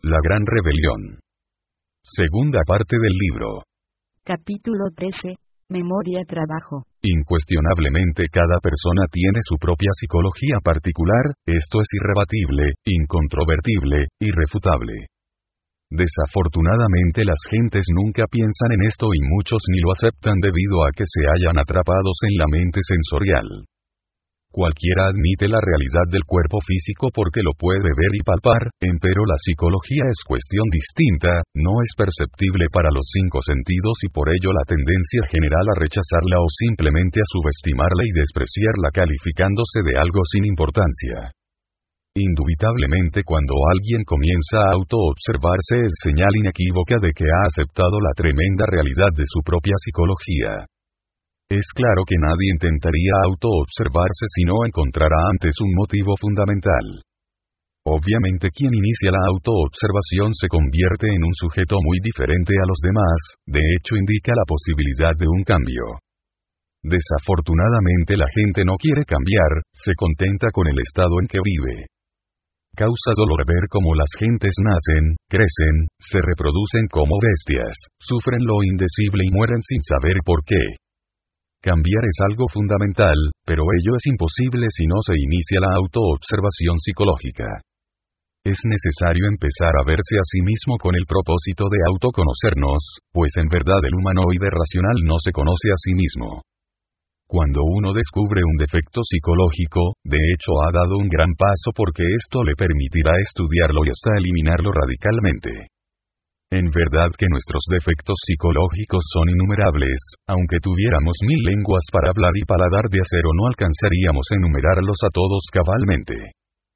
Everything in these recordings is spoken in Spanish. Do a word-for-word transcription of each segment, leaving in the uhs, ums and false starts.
La Gran Rebelión. Segunda parte del libro. Capítulo trece. Memoria-trabajo. Incuestionablemente cada persona tiene su propia psicología particular, esto es irrebatible, incontrovertible, irrefutable. Desafortunadamente las gentes nunca piensan en esto y muchos ni lo aceptan debido a que se hallan atrapados en la mente sensorial. Cualquiera admite la realidad del cuerpo físico porque lo puede ver y palpar, empero la psicología es cuestión distinta, no es perceptible para los cinco sentidos y por ello la tendencia general a rechazarla o simplemente a subestimarla y despreciarla calificándose de algo sin importancia. Indubitablemente cuando alguien comienza a autoobservarse es señal inequívoca de que ha aceptado la tremenda realidad de su propia psicología. Es claro que nadie intentaría autoobservarse si no encontrara antes un motivo fundamental. Obviamente quien inicia la autoobservación se convierte en un sujeto muy diferente a los demás, de hecho indica la posibilidad de un cambio. Desafortunadamente la gente no quiere cambiar, se contenta con el estado en que vive. Causa dolor ver cómo las gentes nacen, crecen, se reproducen como bestias, sufren lo indecible y mueren sin saber por qué. Cambiar es algo fundamental, pero ello es imposible si no se inicia la autoobservación psicológica. Es necesario empezar a verse a sí mismo con el propósito de autoconocernos, pues en verdad el humanoide racional no se conoce a sí mismo. Cuando uno descubre un defecto psicológico, de hecho ha dado un gran paso porque esto le permitirá estudiarlo y hasta eliminarlo radicalmente. En verdad que nuestros defectos psicológicos son innumerables, aunque tuviéramos mil lenguas para hablar y paladar de acero no alcanzaríamos a enumerarlos a todos cabalmente.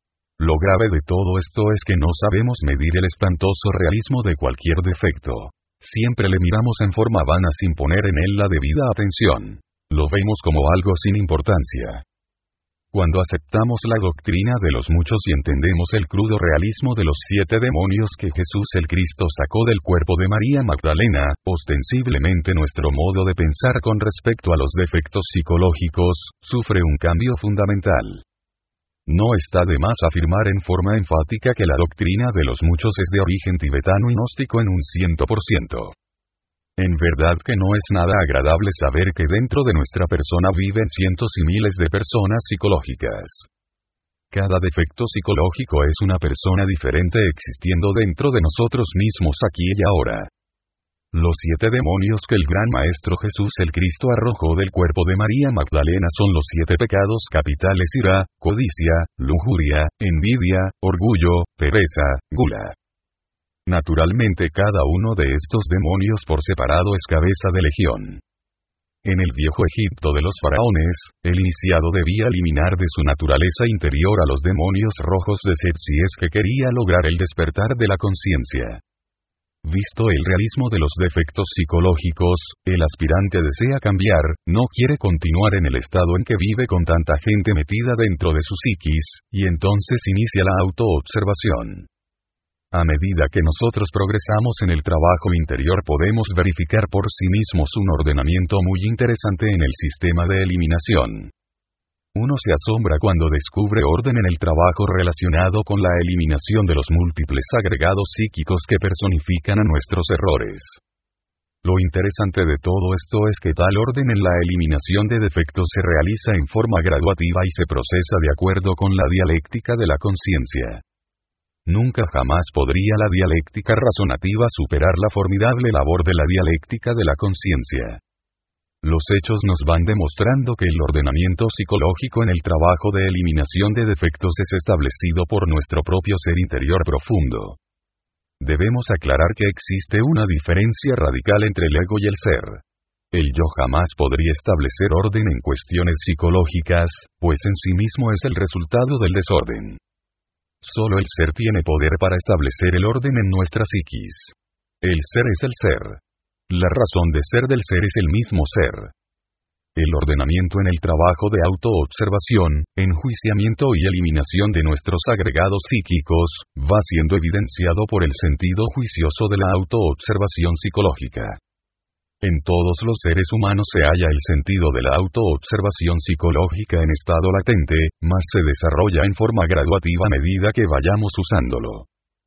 Lo grave de todo esto es que no sabemos medir el espantoso realismo de cualquier defecto. Siempre le miramos en forma vana sin poner en él la debida atención. Lo vemos como algo sin importancia. Cuando aceptamos la doctrina de los muchos y entendemos el crudo realismo de los siete demonios que Jesús el Cristo sacó del cuerpo de María Magdalena, ostensiblemente nuestro modo de pensar con respecto a los defectos psicológicos, sufre un cambio fundamental. No está de más afirmar en forma enfática que la doctrina de los muchos es de origen tibetano y gnóstico en un ciento por ciento. En verdad que no es nada agradable saber que dentro de nuestra persona viven cientos y miles de personas psicológicas. Cada defecto psicológico es una persona diferente existiendo dentro de nosotros mismos aquí y ahora. Los siete demonios que el gran Maestro Jesús el Cristo arrojó del cuerpo de María Magdalena son los siete pecados capitales: ira, codicia, lujuria, envidia, orgullo, pereza, gula. Naturalmente cada uno de estos demonios por separado es cabeza de legión. En el viejo Egipto de los faraones, el iniciado debía eliminar de su naturaleza interior a los demonios rojos de Set si es que quería lograr el despertar de la conciencia. Visto el realismo de los defectos psicológicos, el aspirante desea cambiar, no quiere continuar en el estado en que vive con tanta gente metida dentro de su psiquis, y entonces inicia la autoobservación. A medida que nosotros progresamos en el trabajo interior podemos verificar por sí mismos un ordenamiento muy interesante en el sistema de eliminación. Uno se asombra cuando descubre orden en el trabajo relacionado con la eliminación de los múltiples agregados psíquicos que personifican a nuestros errores. Lo interesante de todo esto es que tal orden en la eliminación de defectos se realiza en forma graduativa y se procesa de acuerdo con la dialéctica de la conciencia. Nunca jamás podría la dialéctica razonativa superar la formidable labor de la dialéctica de la conciencia. Los hechos nos van demostrando que el ordenamiento psicológico en el trabajo de eliminación de defectos es establecido por nuestro propio ser interior profundo. Debemos aclarar que existe una diferencia radical entre el ego y el ser. El yo jamás podría establecer orden en cuestiones psicológicas, pues en sí mismo es el resultado del desorden. Solo el ser tiene poder para establecer el orden en nuestra psiquis. El ser es el ser. La razón de ser del ser es el mismo ser. El ordenamiento en el trabajo de autoobservación, enjuiciamiento y eliminación de nuestros agregados psíquicos, va siendo evidenciado por el sentido juicioso de la autoobservación psicológica. En todos los seres humanos se halla el sentido de la autoobservación psicológica en estado latente, mas se desarrolla en forma graduativa a medida que vayamos usándolo.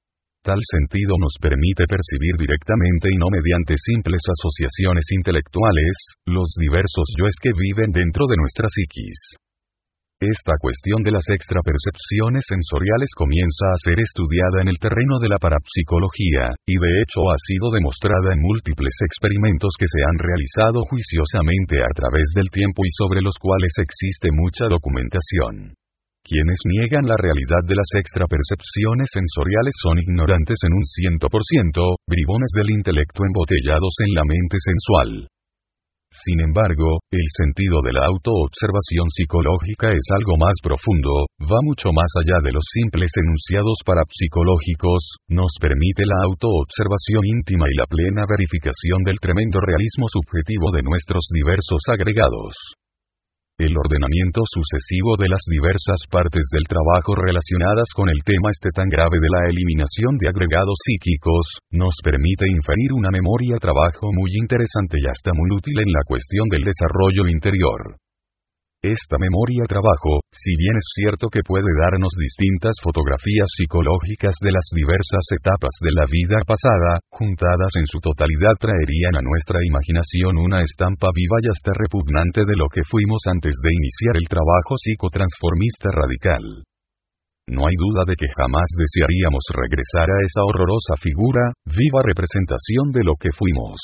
Tal sentido nos permite percibir directamente y no mediante simples asociaciones intelectuales, los diversos yoes que viven dentro de nuestra psiquis. Esta cuestión de las extrapercepciones sensoriales comienza a ser estudiada en el terreno de la parapsicología, y de hecho ha sido demostrada en múltiples experimentos que se han realizado juiciosamente a través del tiempo y sobre los cuales existe mucha documentación. Quienes niegan la realidad de las extrapercepciones sensoriales son ignorantes en un cien por ciento, bribones del intelecto embotellados en la mente sensual. Sin embargo, el sentido de la autoobservación psicológica es algo más profundo, va mucho más allá de los simples enunciados parapsicológicos, nos permite la autoobservación íntima y la plena verificación del tremendo realismo subjetivo de nuestros diversos agregados. El ordenamiento sucesivo de las diversas partes del trabajo relacionadas con el tema este tan grave de la eliminación de agregados psíquicos, nos permite inferir una memoria-trabajo muy interesante y hasta muy útil en la cuestión del desarrollo interior. Esta memoria-trabajo, si bien es cierto que puede darnos distintas fotografías psicológicas de las diversas etapas de la vida pasada, juntadas en su totalidad traerían a nuestra imaginación una estampa viva y hasta repugnante de lo que fuimos antes de iniciar el trabajo psicotransformista radical. No hay duda de que jamás desearíamos regresar a esa horrorosa figura, viva representación de lo que fuimos.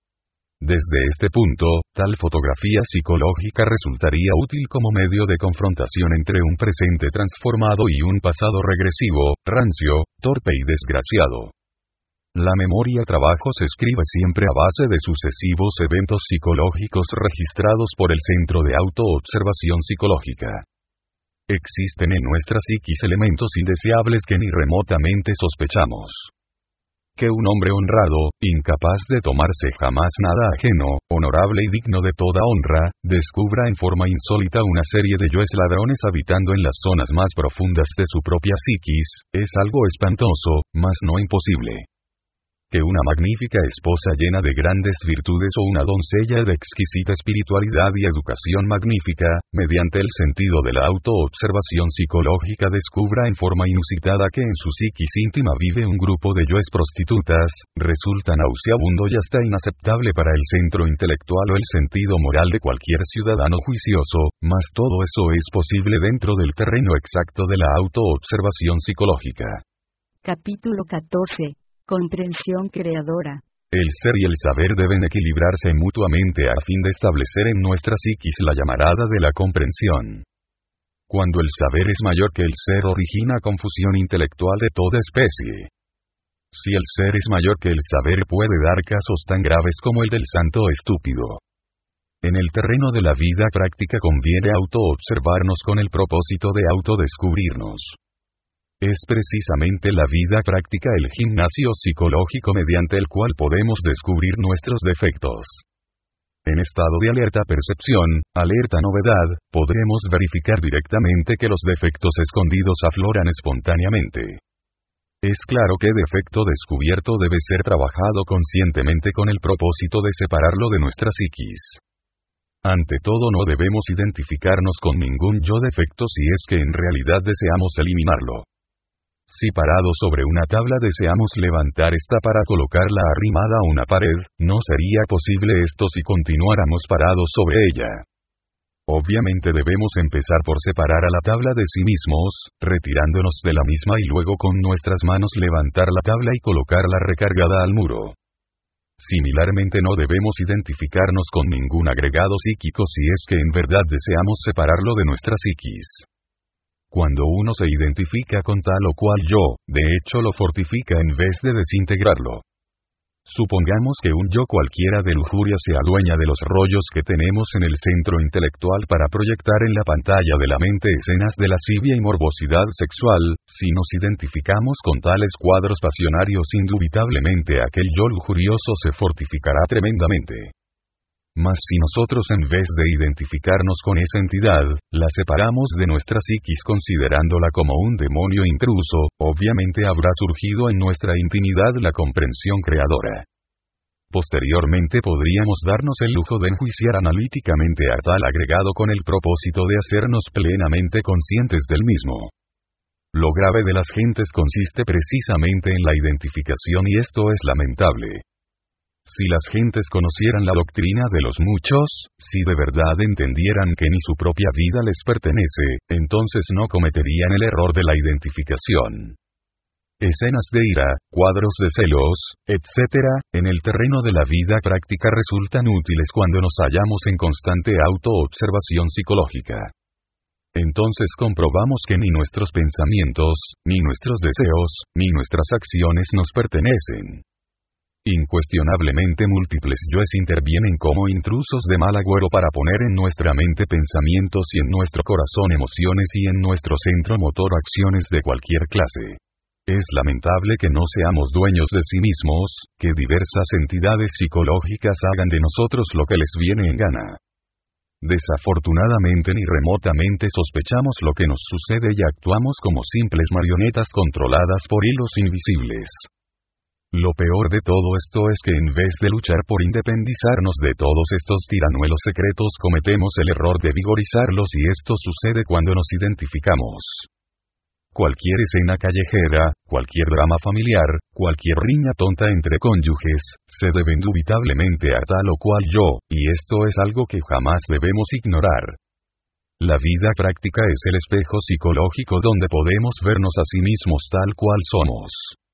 Desde este punto, tal fotografía psicológica resultaría útil como medio de confrontación entre un presente transformado y un pasado regresivo, rancio, torpe y desgraciado. La memoria-trabajo se escribe siempre a base de sucesivos eventos psicológicos registrados por el Centro de Autoobservación Psicológica. Existen en nuestra psiquis elementos indeseables que ni remotamente sospechamos. Que un hombre honrado, incapaz de tomarse jamás nada ajeno, honorable y digno de toda honra, descubra en forma insólita una serie de yoes ladrones habitando en las zonas más profundas de su propia psiquis, es algo espantoso, mas no imposible. Que una magnífica esposa llena de grandes virtudes o una doncella de exquisita espiritualidad y educación magnífica, mediante el sentido de la autoobservación psicológica descubra en forma inusitada que en su psiquis íntima vive un grupo de yoes prostitutas, resulta nauseabundo y hasta inaceptable para el centro intelectual o el sentido moral de cualquier ciudadano juicioso, mas todo eso es posible dentro del terreno exacto de la autoobservación psicológica. Capítulo catorce. Comprensión creadora. El ser y el saber deben equilibrarse mutuamente a fin de establecer en nuestra psiquis la llamarada de la comprensión. Cuando el saber es mayor que el ser origina confusión intelectual de toda especie. Si el ser es mayor que el saber puede dar casos tan graves como el del santo estúpido. En el terreno de la vida práctica conviene autoobservarnos con el propósito de autodescubrirnos. Es precisamente la vida práctica el gimnasio psicológico mediante el cual podemos descubrir nuestros defectos. En estado de alerta percepción, alerta novedad, podremos verificar directamente que los defectos escondidos afloran espontáneamente. Es claro que defecto descubierto debe ser trabajado conscientemente con el propósito de separarlo de nuestra psiquis. Ante todo no debemos identificarnos con ningún yo defecto si es que en realidad deseamos eliminarlo. Si parado sobre una tabla deseamos levantar esta para colocarla arrimada a una pared, no sería posible esto si continuáramos parados sobre ella. Obviamente debemos empezar por separar a la tabla de sí mismos, retirándonos de la misma y luego con nuestras manos levantar la tabla y colocarla recargada al muro. Similarmente no debemos identificarnos con ningún agregado psíquico si es que en verdad deseamos separarlo de nuestra psiquis. Cuando uno se identifica con tal o cual yo, de hecho lo fortifica en vez de desintegrarlo. Supongamos que un yo cualquiera de lujuria se adueña de los rollos que tenemos en el centro intelectual para proyectar en la pantalla de la mente escenas de lascivia y morbosidad sexual. Si nos identificamos con tales cuadros pasionarios, indubitablemente aquel yo lujurioso se fortificará tremendamente. Mas si nosotros en vez de identificarnos con esa entidad, la separamos de nuestra psiquis considerándola como un demonio intruso, obviamente habrá surgido en nuestra intimidad la comprensión creadora. Posteriormente podríamos darnos el lujo de enjuiciar analíticamente a tal agregado con el propósito de hacernos plenamente conscientes del mismo. Lo grave de las gentes consiste precisamente en la identificación y esto es lamentable. Si las gentes conocieran la doctrina de los muchos, si de verdad entendieran que ni su propia vida les pertenece, entonces no cometerían el error de la identificación. Escenas de ira, cuadros de celos, etcétera, en el terreno de la vida práctica resultan útiles cuando nos hallamos en constante autoobservación psicológica. Entonces comprobamos que ni nuestros pensamientos, ni nuestros deseos, ni nuestras acciones nos pertenecen. Incuestionablemente múltiples yoes intervienen como intrusos de mal agüero para poner en nuestra mente pensamientos y en nuestro corazón emociones y en nuestro centro motor acciones de cualquier clase. Es lamentable que no seamos dueños de sí mismos, que diversas entidades psicológicas hagan de nosotros lo que les viene en gana. Desafortunadamente ni remotamente sospechamos lo que nos sucede y actuamos como simples marionetas controladas por hilos invisibles. Lo peor de todo esto es que en vez de luchar por independizarnos de todos estos tiranuelos secretos cometemos el error de vigorizarlos y esto sucede cuando nos identificamos. Cualquier escena callejera, cualquier drama familiar, cualquier riña tonta entre cónyuges, se debe indubitablemente a tal o cual yo, y esto es algo que jamás debemos ignorar. La vida práctica es el espejo psicológico donde podemos vernos a sí mismos tal cual somos.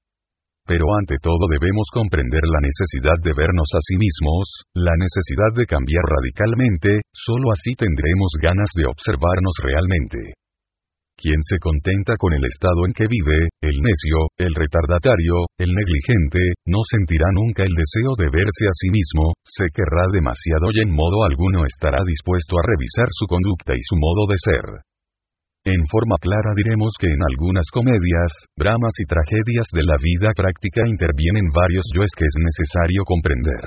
Pero ante todo debemos comprender la necesidad de vernos a sí mismos, la necesidad de cambiar radicalmente, solo así tendremos ganas de observarnos realmente. Quien se contenta con el estado en que vive, el necio, el retardatario, el negligente, no sentirá nunca el deseo de verse a sí mismo, se querrá demasiado y en modo alguno estará dispuesto a revisar su conducta y su modo de ser. En forma clara diremos que en algunas comedias, dramas y tragedias de la vida práctica intervienen varios yoes que es necesario comprender.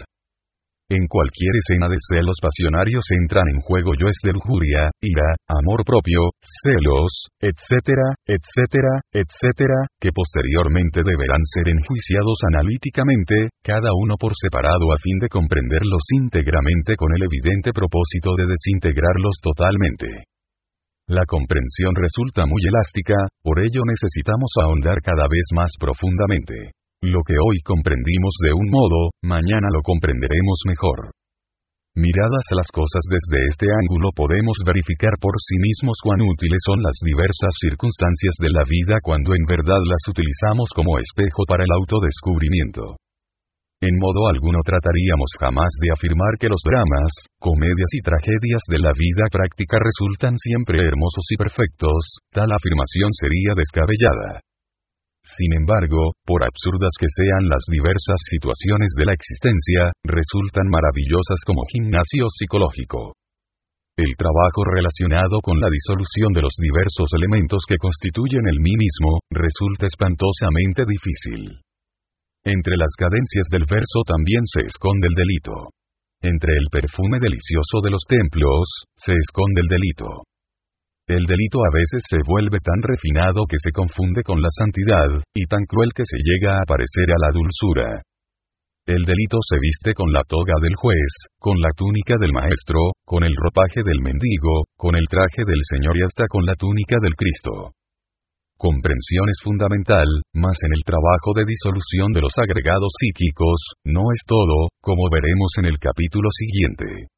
En cualquier escena de celos pasionarios entran en juego yoes de lujuria, ira, amor propio, celos, etcétera, etcétera, etcétera, que posteriormente deberán ser enjuiciados analíticamente, cada uno por separado a fin de comprenderlos íntegramente con el evidente propósito de desintegrarlos totalmente. La comprensión resulta muy elástica, por ello necesitamos ahondar cada vez más profundamente. Lo que hoy comprendimos de un modo, mañana lo comprenderemos mejor. Miradas a las cosas desde este ángulo podemos verificar por sí mismos cuán útiles son las diversas circunstancias de la vida cuando en verdad las utilizamos como espejo para el autodescubrimiento. En modo alguno trataríamos jamás de afirmar que los dramas, comedias y tragedias de la vida práctica resultan siempre hermosos y perfectos, tal afirmación sería descabellada. Sin embargo, por absurdas que sean las diversas situaciones de la existencia, resultan maravillosas como gimnasio psicológico. El trabajo relacionado con la disolución de los diversos elementos que constituyen el mí mismo, resulta espantosamente difícil. Entre las cadencias del verso también se esconde el delito. Entre el perfume delicioso de los templos, se esconde el delito. El delito a veces se vuelve tan refinado que se confunde con la santidad, y tan cruel que se llega a parecer a la dulzura. El delito se viste con la toga del juez, con la túnica del maestro, con el ropaje del mendigo, con el traje del Señor y hasta con la túnica del Cristo. Comprensión es fundamental, mas en el trabajo de disolución de los agregados psíquicos, no es todo, como veremos en el capítulo siguiente.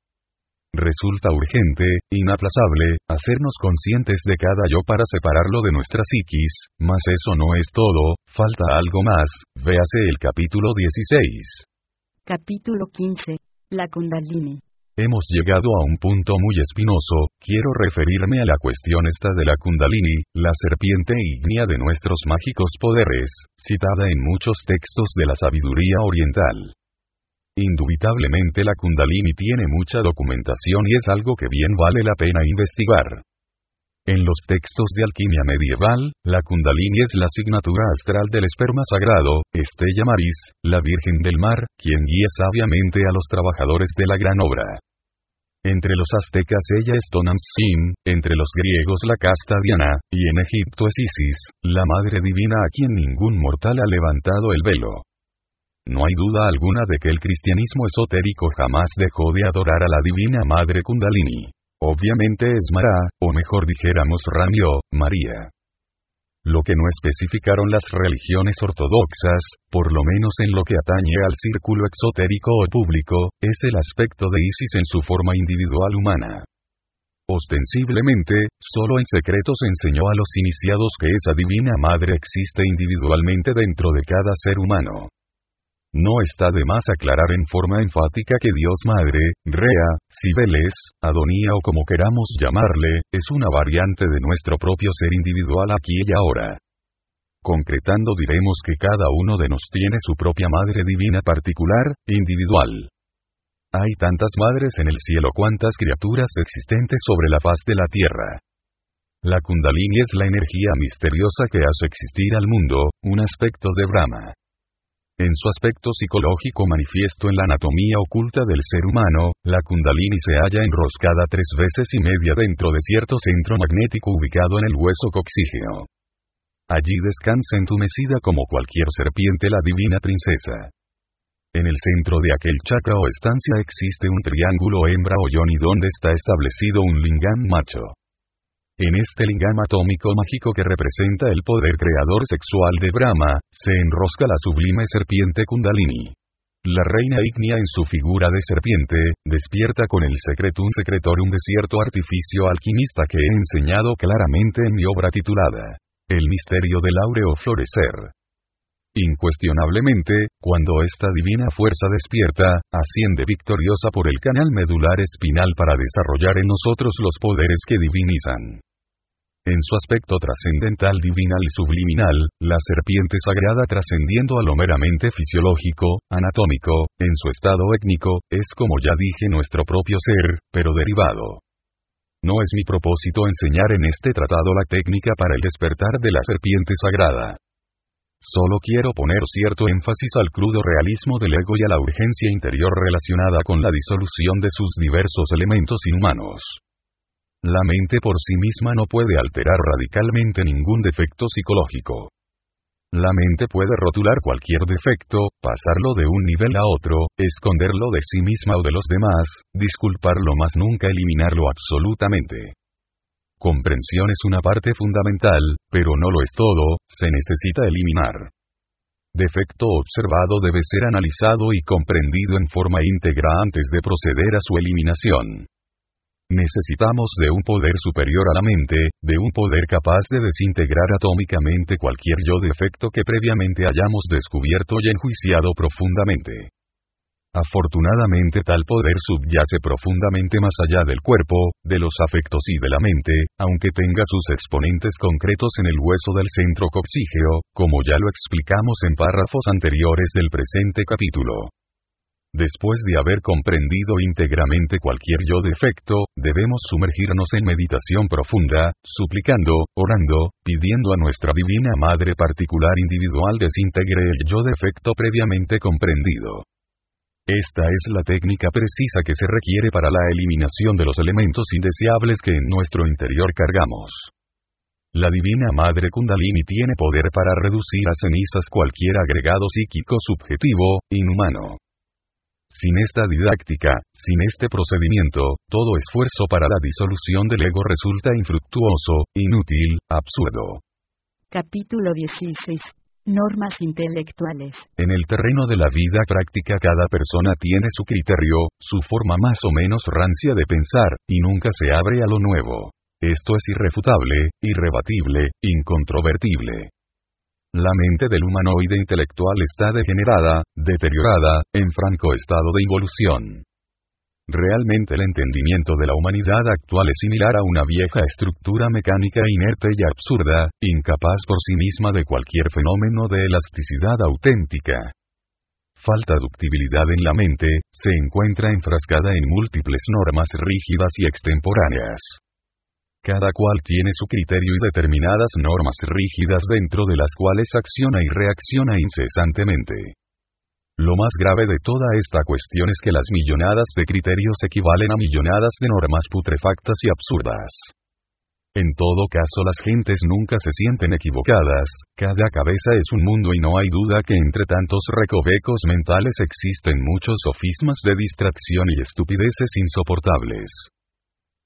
Resulta urgente, inaplazable, hacernos conscientes de cada yo para separarlo de nuestra psiquis, mas eso no es todo, falta algo más, véase el capítulo dieciséis. Capítulo quince. La Kundalini. Hemos llegado a un punto muy espinoso, quiero referirme a la cuestión esta de la Kundalini, la serpiente ígnea de nuestros mágicos poderes, citada en muchos textos de la sabiduría oriental. Indubitablemente la Kundalini tiene mucha documentación y es algo que bien vale la pena investigar. En los textos de alquimia medieval, la Kundalini es la asignatura astral del esperma sagrado, Estella Maris, la Virgen del Mar, quien guía sabiamente a los trabajadores de la gran obra. Entre los aztecas ella es Tonantzin, entre los griegos la casta Diana, y en Egipto es Isis, la Madre Divina a quien ningún mortal ha levantado el velo. No hay duda alguna de que el cristianismo esotérico jamás dejó de adorar a la Divina Madre Kundalini. Obviamente es Mara, o mejor dijéramos Ramyo, María. lo que no especificaron las religiones ortodoxas, por lo menos en lo que atañe al círculo exotérico o público, es el aspecto de Isis en su forma individual humana. Ostensiblemente, solo en secreto se enseñó a los iniciados que esa divina madre existe individualmente dentro de cada ser humano. No está de más aclarar en forma enfática que Dios Madre, Rea, Cibeles, Adonía o como queramos llamarle, es una variante de nuestro propio ser individual aquí y ahora. Concretando diremos que cada uno de nos tiene su propia madre divina particular, individual. Hay tantas madres en el cielo cuantas criaturas existentes sobre la faz de la tierra. La Kundalini es la energía misteriosa que hace existir al mundo, un aspecto de Brahma. En su aspecto psicológico manifiesto en la anatomía oculta del ser humano, la Kundalini se halla enroscada tres veces y media dentro de cierto centro magnético ubicado en el hueso coxígeo. Allí descansa entumecida como cualquier serpiente la divina princesa. En el centro de aquel chakra o estancia existe un triángulo hembra o yoni donde está establecido un lingam macho. En este lingam atómico mágico que representa el poder creador sexual de Brahma, se enrosca la sublime serpiente Kundalini. La reina ígnea en su figura de serpiente, despierta con el secretum secretorum de cierto artificio alquimista que he enseñado claramente en mi obra titulada El misterio del áureo florecer. Incuestionablemente, cuando esta divina fuerza despierta, asciende victoriosa por el canal medular espinal para desarrollar en nosotros los poderes que divinizan. En su aspecto trascendental divinal y subliminal, la serpiente sagrada trascendiendo a lo meramente fisiológico, anatómico, en su estado étnico, es como ya dije nuestro propio ser, pero derivado. No es mi propósito enseñar en este tratado la técnica para el despertar de la serpiente sagrada. Solo quiero poner cierto énfasis al crudo realismo del ego y a la urgencia interior relacionada con la disolución de sus diversos elementos inhumanos. La mente por sí misma no puede alterar radicalmente ningún defecto psicológico. La mente puede rotular cualquier defecto, pasarlo de un nivel a otro, esconderlo de sí misma o de los demás, disculparlo más nunca eliminarlo absolutamente. Comprensión es una parte fundamental, pero no lo es todo, se necesita eliminar. Defecto observado debe ser analizado y comprendido en forma íntegra antes de proceder a su eliminación. Necesitamos de un poder superior a la mente, de un poder capaz de desintegrar atómicamente cualquier yo defecto que previamente hayamos descubierto y enjuiciado profundamente. Afortunadamente tal poder subyace profundamente más allá del cuerpo, de los afectos y de la mente, aunque tenga sus exponentes concretos en el hueso del centro coxígeo, como ya lo explicamos en párrafos anteriores del presente capítulo. Después de haber comprendido íntegramente cualquier yo defecto, debemos sumergirnos en meditación profunda, suplicando, orando, pidiendo a nuestra divina Madre particular individual desintegre el yo defecto previamente comprendido. Esta es la técnica precisa que se requiere para la eliminación de los elementos indeseables que en nuestro interior cargamos. La divina Madre Kundalini tiene poder para reducir a cenizas cualquier agregado psíquico subjetivo, inhumano. Sin esta didáctica, sin este procedimiento, todo esfuerzo para la disolución del ego resulta infructuoso, inútil, absurdo. Capítulo dieciséis. Normas intelectuales. En el terreno de la vida práctica cada persona tiene su criterio, su forma más o menos rancia de pensar, y nunca se abre a lo nuevo. Esto es irrefutable, irrebatible, incontrovertible. La mente del humanoide intelectual está degenerada, deteriorada, en franco estado de involución. Realmente el entendimiento de la humanidad actual es similar a una vieja estructura mecánica inerte y absurda, incapaz por sí misma de cualquier fenómeno de elasticidad auténtica. Falta ductibilidad en la mente, se encuentra enfrascada en múltiples normas rígidas y extemporáneas. Cada cual tiene su criterio y determinadas normas rígidas dentro de las cuales acciona y reacciona incesantemente. Lo más grave de toda esta cuestión es que las millonadas de criterios equivalen a millonadas de normas putrefactas y absurdas. En todo caso las gentes nunca se sienten equivocadas, cada cabeza es un mundo y no hay duda que entre tantos recovecos mentales existen muchos sofismas de distracción y estupideces insoportables.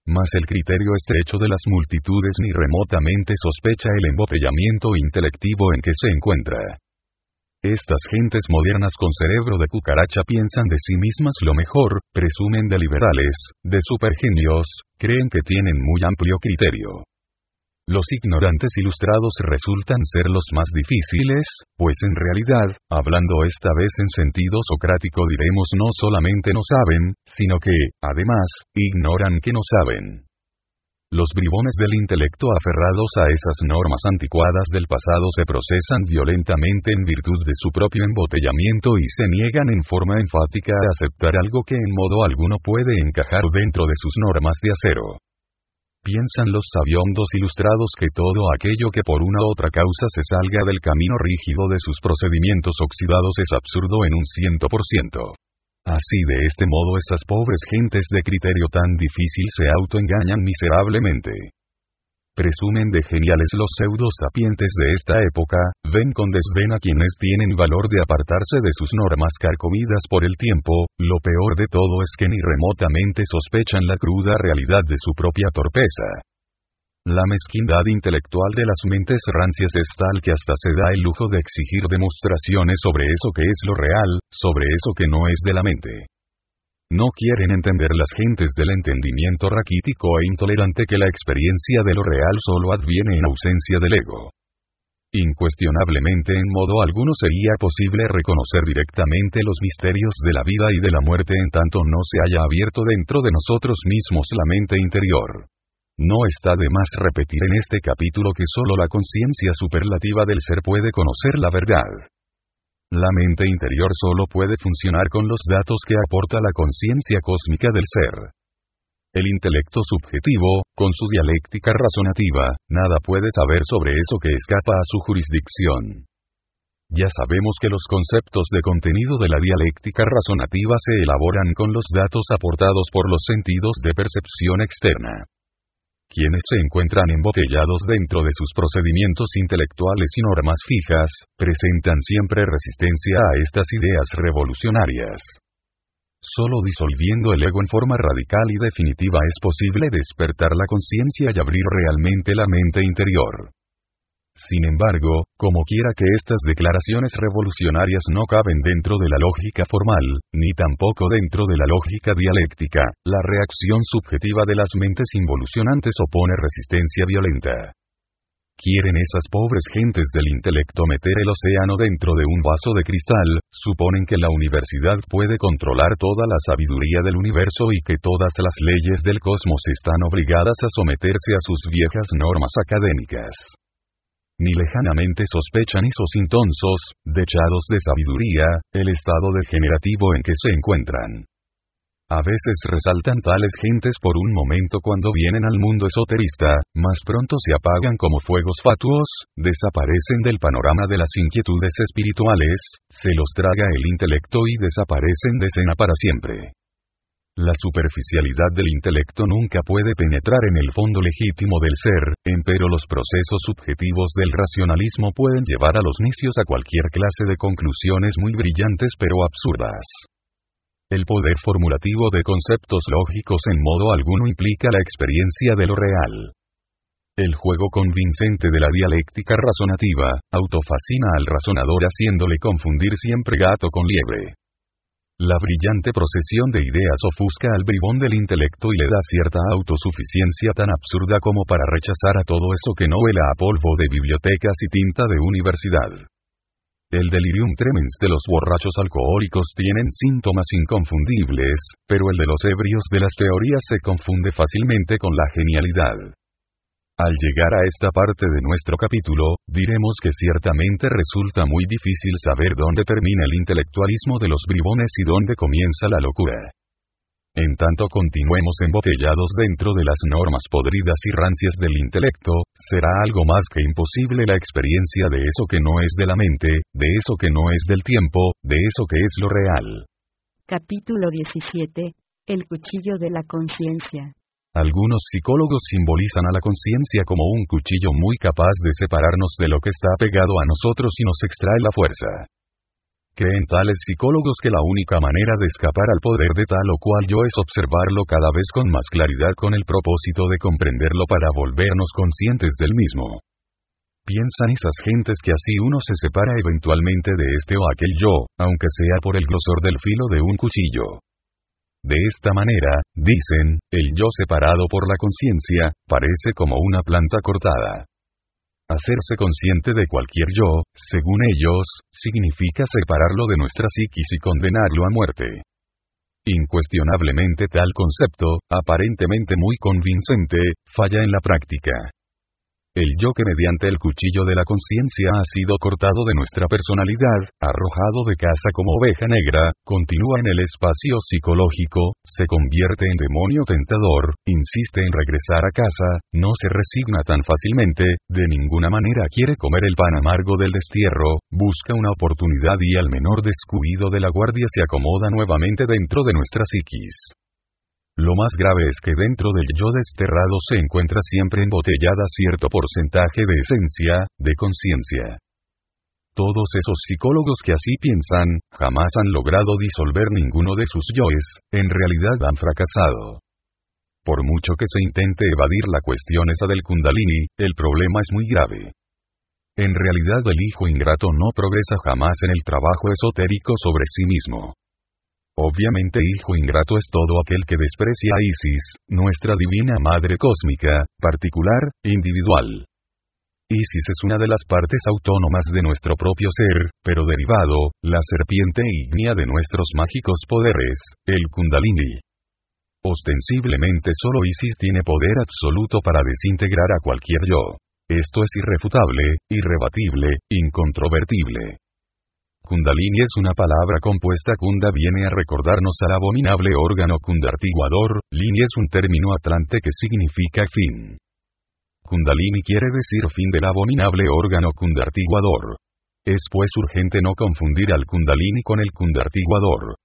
mas el criterio estrecho de las multitudes ni remotamente sospecha el embotellamiento intelectivo en que se encuentra. Estas gentes modernas con cerebro de cucaracha piensan de sí mismas lo mejor, presumen de liberales, de supergenios, creen que tienen muy amplio criterio. Los ignorantes ilustrados resultan ser los más difíciles, pues en realidad, hablando esta vez en sentido socrático diremos no solamente no saben, sino que, además, ignoran que no saben. Los bribones del intelecto aferrados a esas normas anticuadas del pasado se procesan violentamente en virtud de su propio embotellamiento y se niegan en forma enfática a aceptar algo que en modo alguno puede encajar dentro de sus normas de acero. Piensan los sabiondos ilustrados que todo aquello que por una u otra causa se salga del camino rígido de sus procedimientos oxidados es absurdo en un ciento por ciento. Así de este modo esas pobres gentes de criterio tan difícil se autoengañan miserablemente. Presumen de geniales los pseudo-sapientes de esta época, ven con desdén a quienes tienen valor de apartarse de sus normas carcomidas por el tiempo, lo peor de todo es que ni remotamente sospechan la cruda realidad de su propia torpeza. La mezquindad intelectual de las mentes rancias es tal que hasta se da el lujo de exigir demostraciones sobre eso que es lo real, sobre eso que no es de la mente. No quieren entender las gentes del entendimiento raquítico e intolerante que la experiencia de lo real solo adviene en ausencia del ego. Incuestionablemente en modo alguno sería posible reconocer directamente los misterios de la vida y de la muerte en tanto no se haya abierto dentro de nosotros mismos la mente interior. No está de más repetir en este capítulo que solo la conciencia superlativa del ser puede conocer la verdad. La mente interior solo puede funcionar con los datos que aporta la conciencia cósmica del ser. El intelecto subjetivo, con su dialéctica razonativa, nada puede saber sobre eso que escapa a su jurisdicción. Ya sabemos que los conceptos de contenido de la dialéctica razonativa se elaboran con los datos aportados por los sentidos de percepción externa. Quienes se encuentran embotellados dentro de sus procedimientos intelectuales y normas fijas, presentan siempre resistencia a estas ideas revolucionarias. Solo disolviendo el ego en forma radical y definitiva es posible despertar la conciencia y abrir realmente la mente interior. Sin embargo, como quiera que estas declaraciones revolucionarias no caben dentro de la lógica formal, ni tampoco dentro de la lógica dialéctica, la reacción subjetiva de las mentes involucionantes opone resistencia violenta. Quieren esas pobres gentes del intelecto meter el océano dentro de un vaso de cristal, suponen que la universidad puede controlar toda la sabiduría del universo y que todas las leyes del cosmos están obligadas a someterse a sus viejas normas académicas. Ni lejanamente sospechan esos intonsos, dechados de sabiduría, el estado degenerativo en que se encuentran. A veces resaltan tales gentes por un momento cuando vienen al mundo esoterista, mas pronto se apagan como fuegos fatuos, desaparecen del panorama de las inquietudes espirituales, se los traga el intelecto y desaparecen de escena para siempre. La superficialidad del intelecto nunca puede penetrar en el fondo legítimo del ser, empero los procesos subjetivos del racionalismo pueden llevar a los necios a cualquier clase de conclusiones muy brillantes pero absurdas. El poder formulativo de conceptos lógicos en modo alguno implica la experiencia de lo real. El juego convincente de la dialéctica razonativa, autofascina al razonador haciéndole confundir siempre gato con liebre. La brillante procesión de ideas ofusca al bribón del intelecto y le da cierta autosuficiencia tan absurda como para rechazar a todo eso que no huela a polvo de bibliotecas y tinta de universidad. El delirium tremens de los borrachos alcohólicos tienen síntomas inconfundibles, pero el de los ebrios de las teorías se confunde fácilmente con la genialidad. Al llegar a esta parte de nuestro capítulo, diremos que ciertamente resulta muy difícil saber dónde termina el intelectualismo de los bribones y dónde comienza la locura. En tanto continuemos embotellados dentro de las normas podridas y rancias del intelecto, será algo más que imposible la experiencia de eso que no es de la mente, de eso que no es del tiempo, de eso que es lo real. Capítulo diecisiete. El cuchillo de la conciencia. Algunos psicólogos simbolizan a la conciencia como un cuchillo muy capaz de separarnos de lo que está pegado a nosotros y nos extrae la fuerza. Creen tales psicólogos que la única manera de escapar al poder de tal o cual yo es observarlo cada vez con más claridad con el propósito de comprenderlo para volvernos conscientes del mismo. Piensan esas gentes que así uno se separa eventualmente de este o aquel yo, aunque sea por el grosor del filo de un cuchillo. De esta manera, dicen, el yo separado por la conciencia, parece como una planta cortada. Hacerse consciente de cualquier yo, según ellos, significa separarlo de nuestra psiquis y condenarlo a muerte. Incuestionablemente tal concepto, aparentemente muy convincente, falla en la práctica. El yo que mediante el cuchillo de la conciencia ha sido cortado de nuestra personalidad, arrojado de casa como oveja negra, continúa en el espacio psicológico, se convierte en demonio tentador, insiste en regresar a casa, no se resigna tan fácilmente, de ninguna manera quiere comer el pan amargo del destierro, busca una oportunidad y al menor descuido de la guardia se acomoda nuevamente dentro de nuestra psiquis. Lo más grave es que dentro del yo desterrado se encuentra siempre embotellada cierto porcentaje de esencia, de conciencia. Todos esos psicólogos que así piensan, jamás han logrado disolver ninguno de sus yoes, en realidad han fracasado. Por mucho que se intente evadir la cuestión esa del Kundalini, el problema es muy grave. En realidad el hijo ingrato no progresa jamás en el trabajo esotérico sobre sí mismo. Obviamente hijo ingrato es todo aquel que desprecia a Isis, nuestra divina madre cósmica, particular, individual. Isis es una de las partes autónomas de nuestro propio ser, pero derivado, la serpiente ígnea de nuestros mágicos poderes, el Kundalini. Ostensiblemente solo Isis tiene poder absoluto para desintegrar a cualquier yo. Esto es irrefutable, irrebatible, incontrovertible. Kundalini es una palabra compuesta. Kunda viene a recordarnos al abominable órgano kundartiguador, Lini es un término atlante que significa fin. Kundalini quiere decir fin del abominable órgano kundartiguador. Es pues urgente no confundir al Kundalini con el kundartiguador.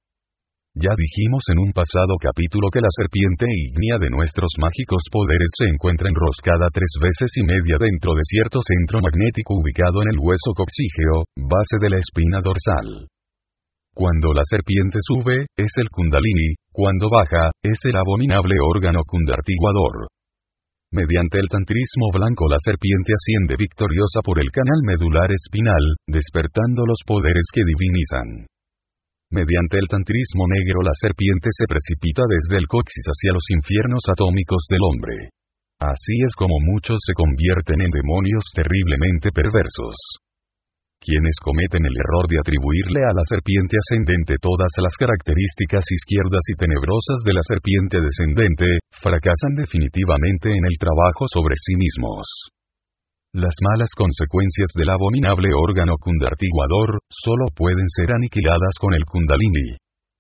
Ya dijimos en un pasado capítulo que la serpiente ígnea de nuestros mágicos poderes se encuentra enroscada tres veces y media dentro de cierto centro magnético ubicado en el hueso coxígeo, base de la espina dorsal. Cuando la serpiente sube, es el Kundalini, cuando baja, es el abominable órgano kundartiguador. Mediante el tantrismo blanco la serpiente asciende victoriosa por el canal medular espinal, despertando los poderes que divinizan. Mediante el tantrismo negro la serpiente se precipita desde el coxis hacia los infiernos atómicos del hombre. Así es como muchos se convierten en demonios terriblemente perversos. Quienes cometen el error de atribuirle a la serpiente ascendente todas las características izquierdas y tenebrosas de la serpiente descendente, fracasan definitivamente en el trabajo sobre sí mismos. Las malas consecuencias del abominable órgano kundartiguador, solo pueden ser aniquiladas con el Kundalini.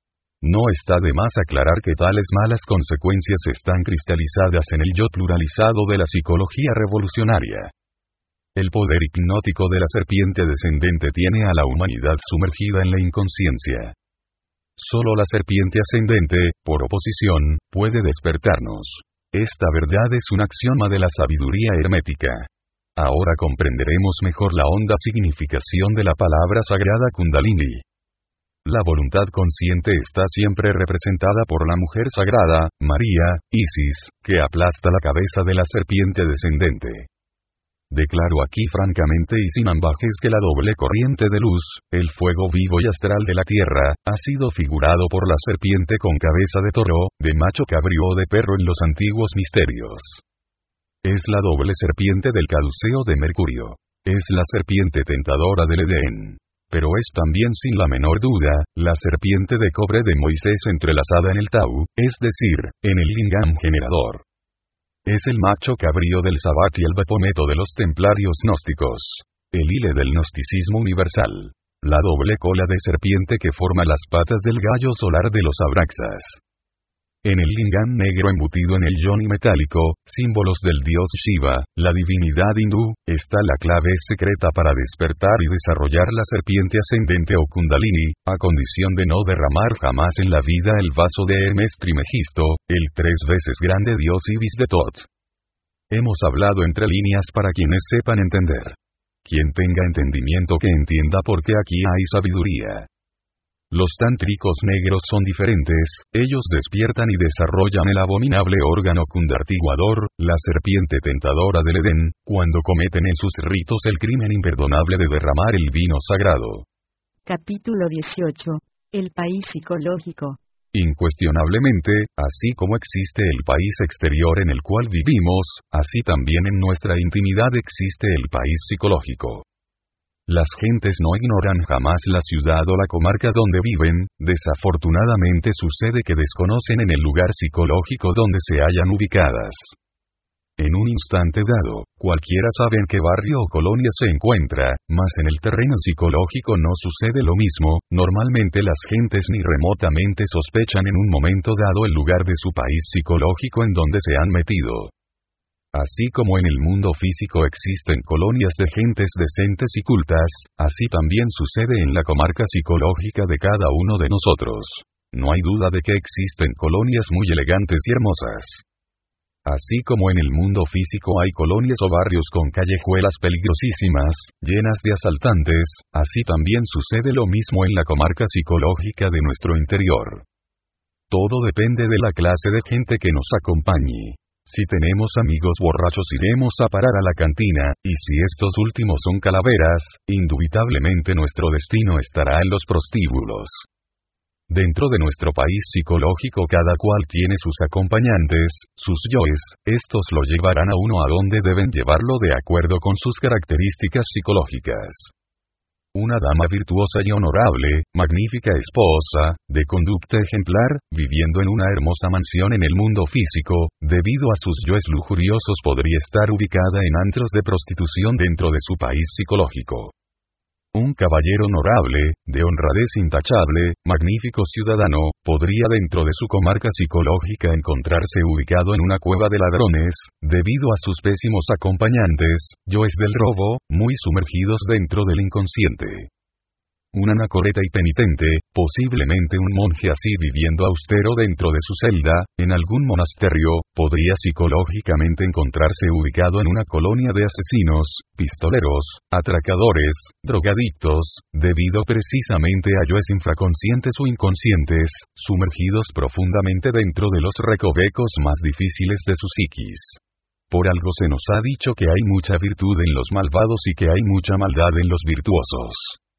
No está de más aclarar que tales malas consecuencias están cristalizadas en el yo pluralizado de la psicología revolucionaria. El poder hipnótico de la serpiente descendente tiene a la humanidad sumergida en la inconsciencia. Solo la serpiente ascendente, por oposición, puede despertarnos. Esta verdad es un axioma de la sabiduría hermética. Ahora comprenderemos mejor la honda significación de la palabra sagrada Kundalini. La voluntad consciente está siempre representada por la mujer sagrada, María, Isis, que aplasta la cabeza de la serpiente descendente. Declaro aquí francamente y sin ambajes que la doble corriente de luz, el fuego vivo y astral de la tierra, ha sido figurado por la serpiente con cabeza de toro, de macho cabrío o de perro en los antiguos misterios. Es la doble serpiente del caduceo de Mercurio. Es la serpiente tentadora del Edén. Pero es también sin la menor duda, la serpiente de cobre de Moisés entrelazada en el Tau, es decir, en el Lingam generador. Es el macho cabrío del Sabbat y el Bapometo de los templarios gnósticos. El hile del gnosticismo universal. La doble cola de serpiente que forma las patas del gallo solar de los Abraxas. En el lingam negro embutido en el yoni metálico, símbolos del dios Shiva, la divinidad hindú, está la clave secreta para despertar y desarrollar la serpiente ascendente o Kundalini, a condición de no derramar jamás en la vida el vaso de Hermes Trimegisto, el tres veces grande dios Ibis de Tot. Hemos hablado entre líneas para quienes sepan entender. Quien tenga entendimiento que entienda porque aquí hay sabiduría. Los tántricos negros son diferentes, ellos despiertan y desarrollan el abominable órgano cundartiguador, la serpiente tentadora del Edén, cuando cometen en sus ritos el crimen imperdonable de derramar el vino sagrado. Capítulo dieciocho. El país psicológico. Incuestionablemente, así como existe el país exterior en el cual vivimos, así también en nuestra intimidad existe el país psicológico. Las gentes no ignoran jamás la ciudad o la comarca donde viven, desafortunadamente sucede que desconocen en el lugar psicológico donde se hallan ubicadas. En un instante dado, cualquiera sabe en qué barrio o colonia se encuentra, mas en el terreno psicológico no sucede lo mismo, normalmente las gentes ni remotamente sospechan en un momento dado el lugar de su país psicológico en donde se han metido. Así como en el mundo físico existen colonias de gentes decentes y cultas, así también sucede en la comarca psicológica de cada uno de nosotros. No hay duda de que existen colonias muy elegantes y hermosas. Así como en el mundo físico hay colonias o barrios con callejuelas peligrosísimas, llenas de asaltantes, así también sucede lo mismo en la comarca psicológica de nuestro interior. Todo depende de la clase de gente que nos acompañe. Si tenemos amigos borrachos iremos a parar a la cantina, y si estos últimos son calaveras, indubitablemente nuestro destino estará en los prostíbulos. Dentro de nuestro país psicológico cada cual tiene sus acompañantes, sus yoes, estos lo llevarán a uno a donde deben llevarlo de acuerdo con sus características psicológicas. Una dama virtuosa y honorable, magnífica esposa, de conducta ejemplar, viviendo en una hermosa mansión en el mundo físico, debido a sus yoes lujuriosos podría estar ubicada en antros de prostitución dentro de su país psicológico. Un caballero honorable, de honradez intachable, magnífico ciudadano, podría dentro de su comarca psicológica encontrarse ubicado en una cueva de ladrones, debido a sus pésimos acompañantes, yoes del robo, muy sumergidos dentro del inconsciente. Un anacoreta y penitente, posiblemente un monje así viviendo austero dentro de su celda, en algún monasterio, podría psicológicamente encontrarse ubicado en una colonia de asesinos, pistoleros, atracadores, drogadictos, debido precisamente a yoes infraconscientes o inconscientes, sumergidos profundamente dentro de los recovecos más difíciles de su psiquis. Por algo se nos ha dicho que hay mucha virtud en los malvados y que hay mucha maldad en los virtuosos.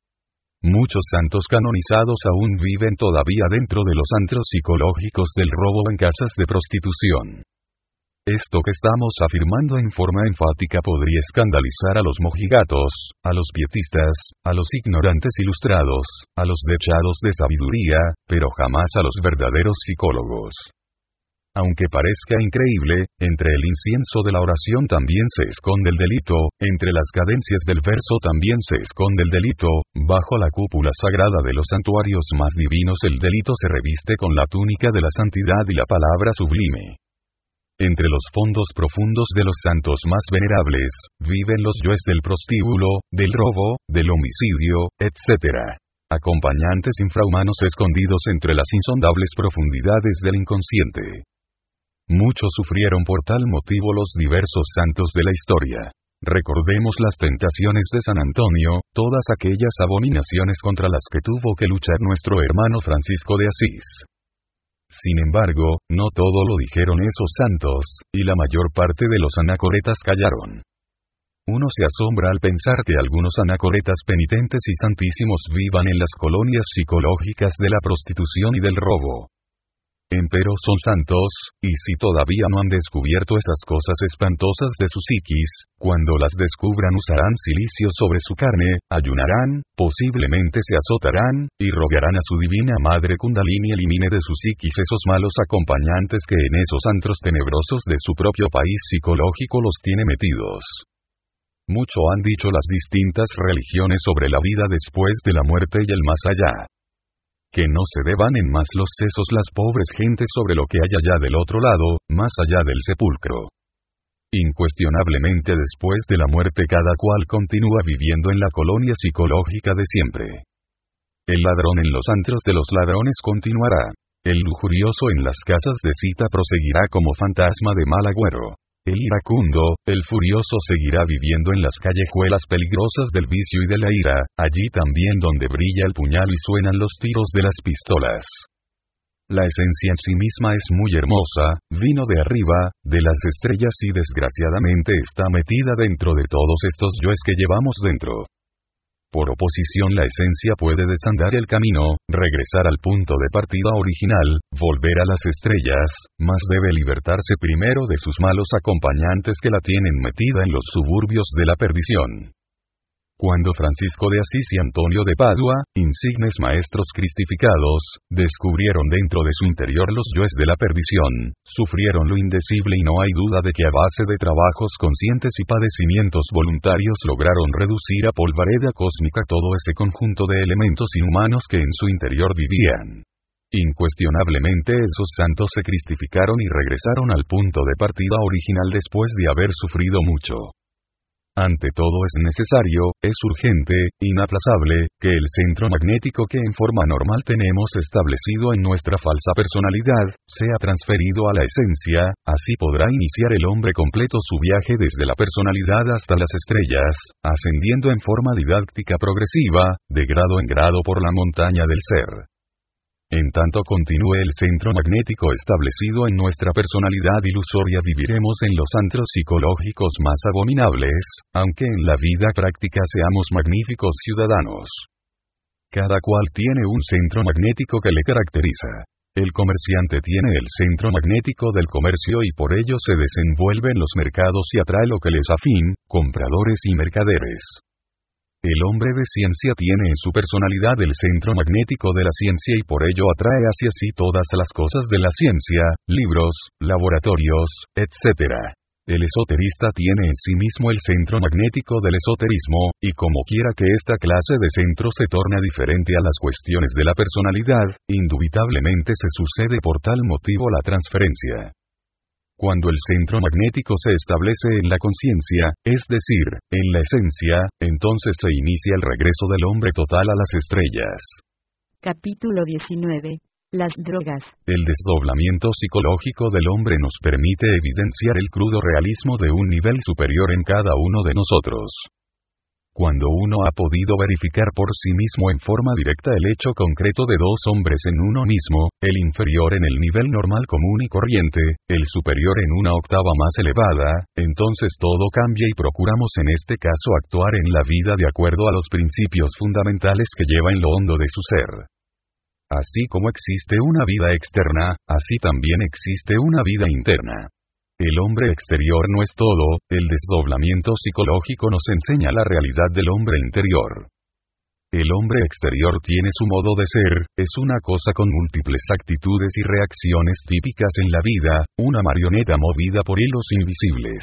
Muchos santos canonizados aún viven todavía dentro de los antros psicológicos del robo en casas de prostitución. Esto que estamos afirmando en forma enfática podría escandalizar a los mojigatos, a los pietistas, a los ignorantes ilustrados, a los dechados de sabiduría, pero jamás a los verdaderos psicólogos. Aunque parezca increíble, entre el incienso de la oración también se esconde el delito, entre las cadencias del verso también se esconde el delito, bajo la cúpula sagrada de los santuarios más divinos el delito se reviste con la túnica de la santidad y la palabra sublime. Entre los fondos profundos de los santos más venerables, viven los yoes del prostíbulo, del robo, del homicidio, etcétera. Acompañantes infrahumanos escondidos entre las insondables profundidades del inconsciente. Muchos sufrieron por tal motivo los diversos santos de la historia. Recordemos las tentaciones de San Antonio, todas aquellas abominaciones contra las que tuvo que luchar nuestro hermano Francisco de Asís. Sin embargo, no todo lo dijeron esos santos, y la mayor parte de los anacoretas callaron. Uno se asombra al pensar que algunos anacoretas penitentes y santísimos vivan en las colonias psicológicas de la prostitución y del robo. Empero son santos, y si todavía no han descubierto esas cosas espantosas de su psiquis, cuando las descubran usarán silicio sobre su carne, ayunarán, posiblemente se azotarán, y rogarán a su divina madre Kundalini elimine de su psiquis esos malos acompañantes que en esos antros tenebrosos de su propio país psicológico los tiene metidos. Mucho han dicho las distintas religiones sobre la vida después de la muerte y el más allá. Que no se deban en más los sesos las pobres gentes sobre lo que hay allá del otro lado, más allá del sepulcro. Incuestionablemente después de la muerte cada cual continúa viviendo en la colonia psicológica de siempre. El ladrón en los antros de los ladrones continuará. El lujurioso en las casas de cita proseguirá como fantasma de mal agüero. El iracundo, el furioso seguirá viviendo en las callejuelas peligrosas del vicio y de la ira, allí también donde brilla el puñal y suenan los tiros de las pistolas. La esencia en sí misma es muy hermosa, vino de arriba, de las estrellas y desgraciadamente está metida dentro de todos estos yoes que llevamos dentro. Por oposición, la esencia puede desandar el camino, regresar al punto de partida original, volver a las estrellas, mas debe libertarse primero de sus malos acompañantes que la tienen metida en los suburbios de la perdición. Cuando Francisco de Asís y Antonio de Padua, insignes maestros cristificados, descubrieron dentro de su interior los yoes de la perdición, sufrieron lo indecible y no hay duda de que a base de trabajos conscientes y padecimientos voluntarios lograron reducir a polvareda cósmica todo ese conjunto de elementos inhumanos que en su interior vivían. Incuestionablemente esos santos se cristificaron y regresaron al punto de partida original después de haber sufrido mucho. Ante todo es necesario, es urgente, inaplazable, que el centro magnético que en forma normal tenemos establecido en nuestra falsa personalidad, sea transferido a la esencia, así podrá iniciar el hombre completo su viaje desde la personalidad hasta las estrellas, ascendiendo en forma didáctica progresiva, de grado en grado por la montaña del ser. En tanto continúe el centro magnético establecido en nuestra personalidad ilusoria, viviremos en los antros psicológicos más abominables, aunque en la vida práctica seamos magníficos ciudadanos. Cada cual tiene un centro magnético que le caracteriza. El comerciante tiene el centro magnético del comercio y por ello se desenvuelve en los mercados y atrae lo que les afín, compradores y mercaderes. El hombre de ciencia tiene en su personalidad el centro magnético de la ciencia y por ello atrae hacia sí todas las cosas de la ciencia, libros, laboratorios, etcétera. El esoterista tiene en sí mismo el centro magnético del esoterismo, y como quiera que esta clase de centro se torne diferente a las cuestiones de la personalidad, indubitablemente se sucede por tal motivo la transferencia. Cuando el centro magnético se establece en la conciencia, es decir, en la esencia, entonces se inicia el regreso del hombre total a las estrellas. Capítulo diecinueve. Las drogas. El desdoblamiento psicológico del hombre nos permite evidenciar el crudo realismo de un nivel superior en cada uno de nosotros. Cuando uno ha podido verificar por sí mismo en forma directa el hecho concreto de dos hombres en uno mismo, el inferior en el nivel normal común y corriente, el superior en una octava más elevada, entonces todo cambia y procuramos en este caso actuar en la vida de acuerdo a los principios fundamentales que lleva en lo hondo de su ser. Así como existe una vida externa, así también existe una vida interna. El hombre exterior no es todo, el desdoblamiento psicológico nos enseña la realidad del hombre interior. El hombre exterior tiene su modo de ser, es una cosa con múltiples actitudes y reacciones típicas en la vida, una marioneta movida por hilos invisibles.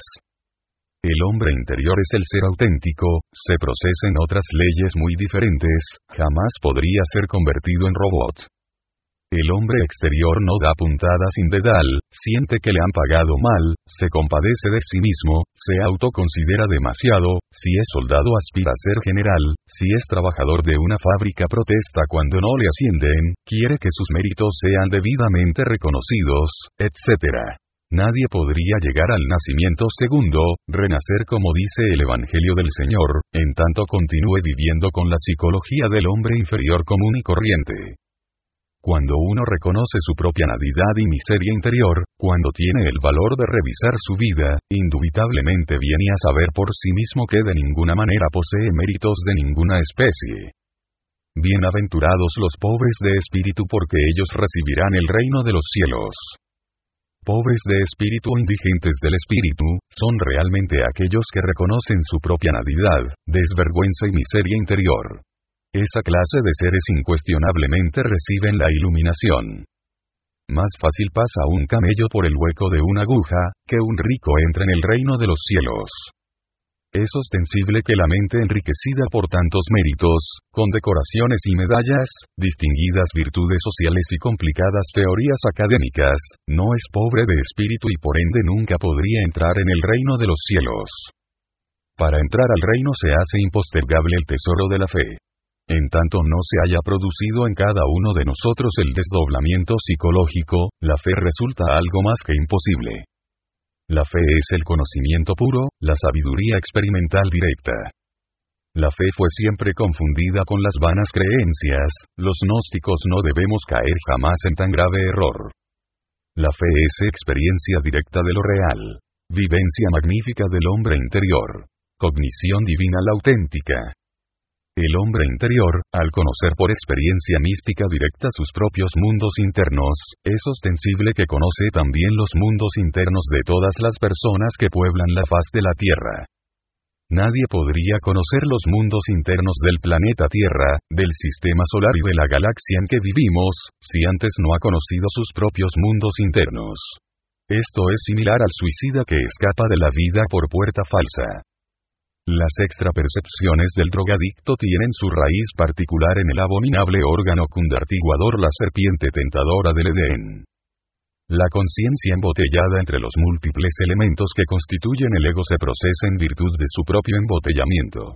El hombre interior es el ser auténtico, se procesa en otras leyes muy diferentes, jamás podría ser convertido en robot. El hombre exterior no da puntada sin dedal, siente que le han pagado mal, se compadece de sí mismo, se autoconsidera demasiado, si es soldado aspira a ser general, si es trabajador de una fábrica protesta cuando no le ascienden, quiere que sus méritos sean debidamente reconocidos, etcétera. Nadie podría llegar al nacimiento segundo, renacer como dice el Evangelio del Señor, en tanto continúe viviendo con la psicología del hombre inferior común y corriente. Cuando uno reconoce su propia nadidad y miseria interior, cuando tiene el valor de revisar su vida, indubitablemente viene a saber por sí mismo que de ninguna manera posee méritos de ninguna especie. Bienaventurados los pobres de espíritu porque ellos recibirán el reino de los cielos. Pobres de espíritu o indigentes del espíritu, son realmente aquellos que reconocen su propia nadidad, desvergüenza y miseria interior. Esa clase de seres incuestionablemente reciben la iluminación. Más fácil pasa un camello por el hueco de una aguja, que un rico entra en el reino de los cielos. Es ostensible que la mente enriquecida por tantos méritos, con decoraciones y medallas, distinguidas virtudes sociales y complicadas teorías académicas, no es pobre de espíritu y por ende nunca podría entrar en el reino de los cielos. Para entrar al reino se hace impostergable el tesoro de la fe. En tanto no se haya producido en cada uno de nosotros el desdoblamiento psicológico, la fe resulta algo más que imposible. La fe es el conocimiento puro, la sabiduría experimental directa. La fe fue siempre confundida con las vanas creencias, los gnósticos no debemos caer jamás en tan grave error. La fe es experiencia directa de lo real. Vivencia magnífica del hombre interior. Cognición divina la auténtica. El hombre interior, al conocer por experiencia mística directa sus propios mundos internos, es ostensible que conoce también los mundos internos de todas las personas que pueblan la faz de la Tierra. Nadie podría conocer los mundos internos del planeta Tierra, del sistema solar y de la galaxia en que vivimos, si antes no ha conocido sus propios mundos internos. Esto es similar al suicida que escapa de la vida por puerta falsa. Las extrapercepciones del drogadicto tienen su raíz particular en el abominable órgano cundartiguador, la serpiente tentadora del Edén. La conciencia embotellada entre los múltiples elementos que constituyen el ego se procesa en virtud de su propio embotellamiento.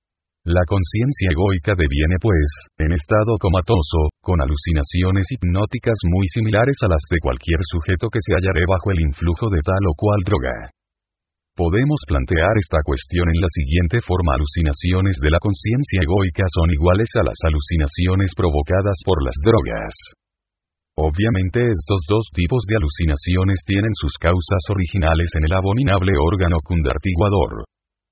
La conciencia egoica deviene pues, en estado comatoso, con alucinaciones hipnóticas muy similares a las de cualquier sujeto que se hallaré bajo el influjo de tal o cual droga. Podemos plantear esta cuestión en la siguiente forma: alucinaciones de la conciencia egoica son iguales a las alucinaciones provocadas por las drogas. Obviamente estos dos tipos de alucinaciones tienen sus causas originales en el abominable órgano cundartiguador.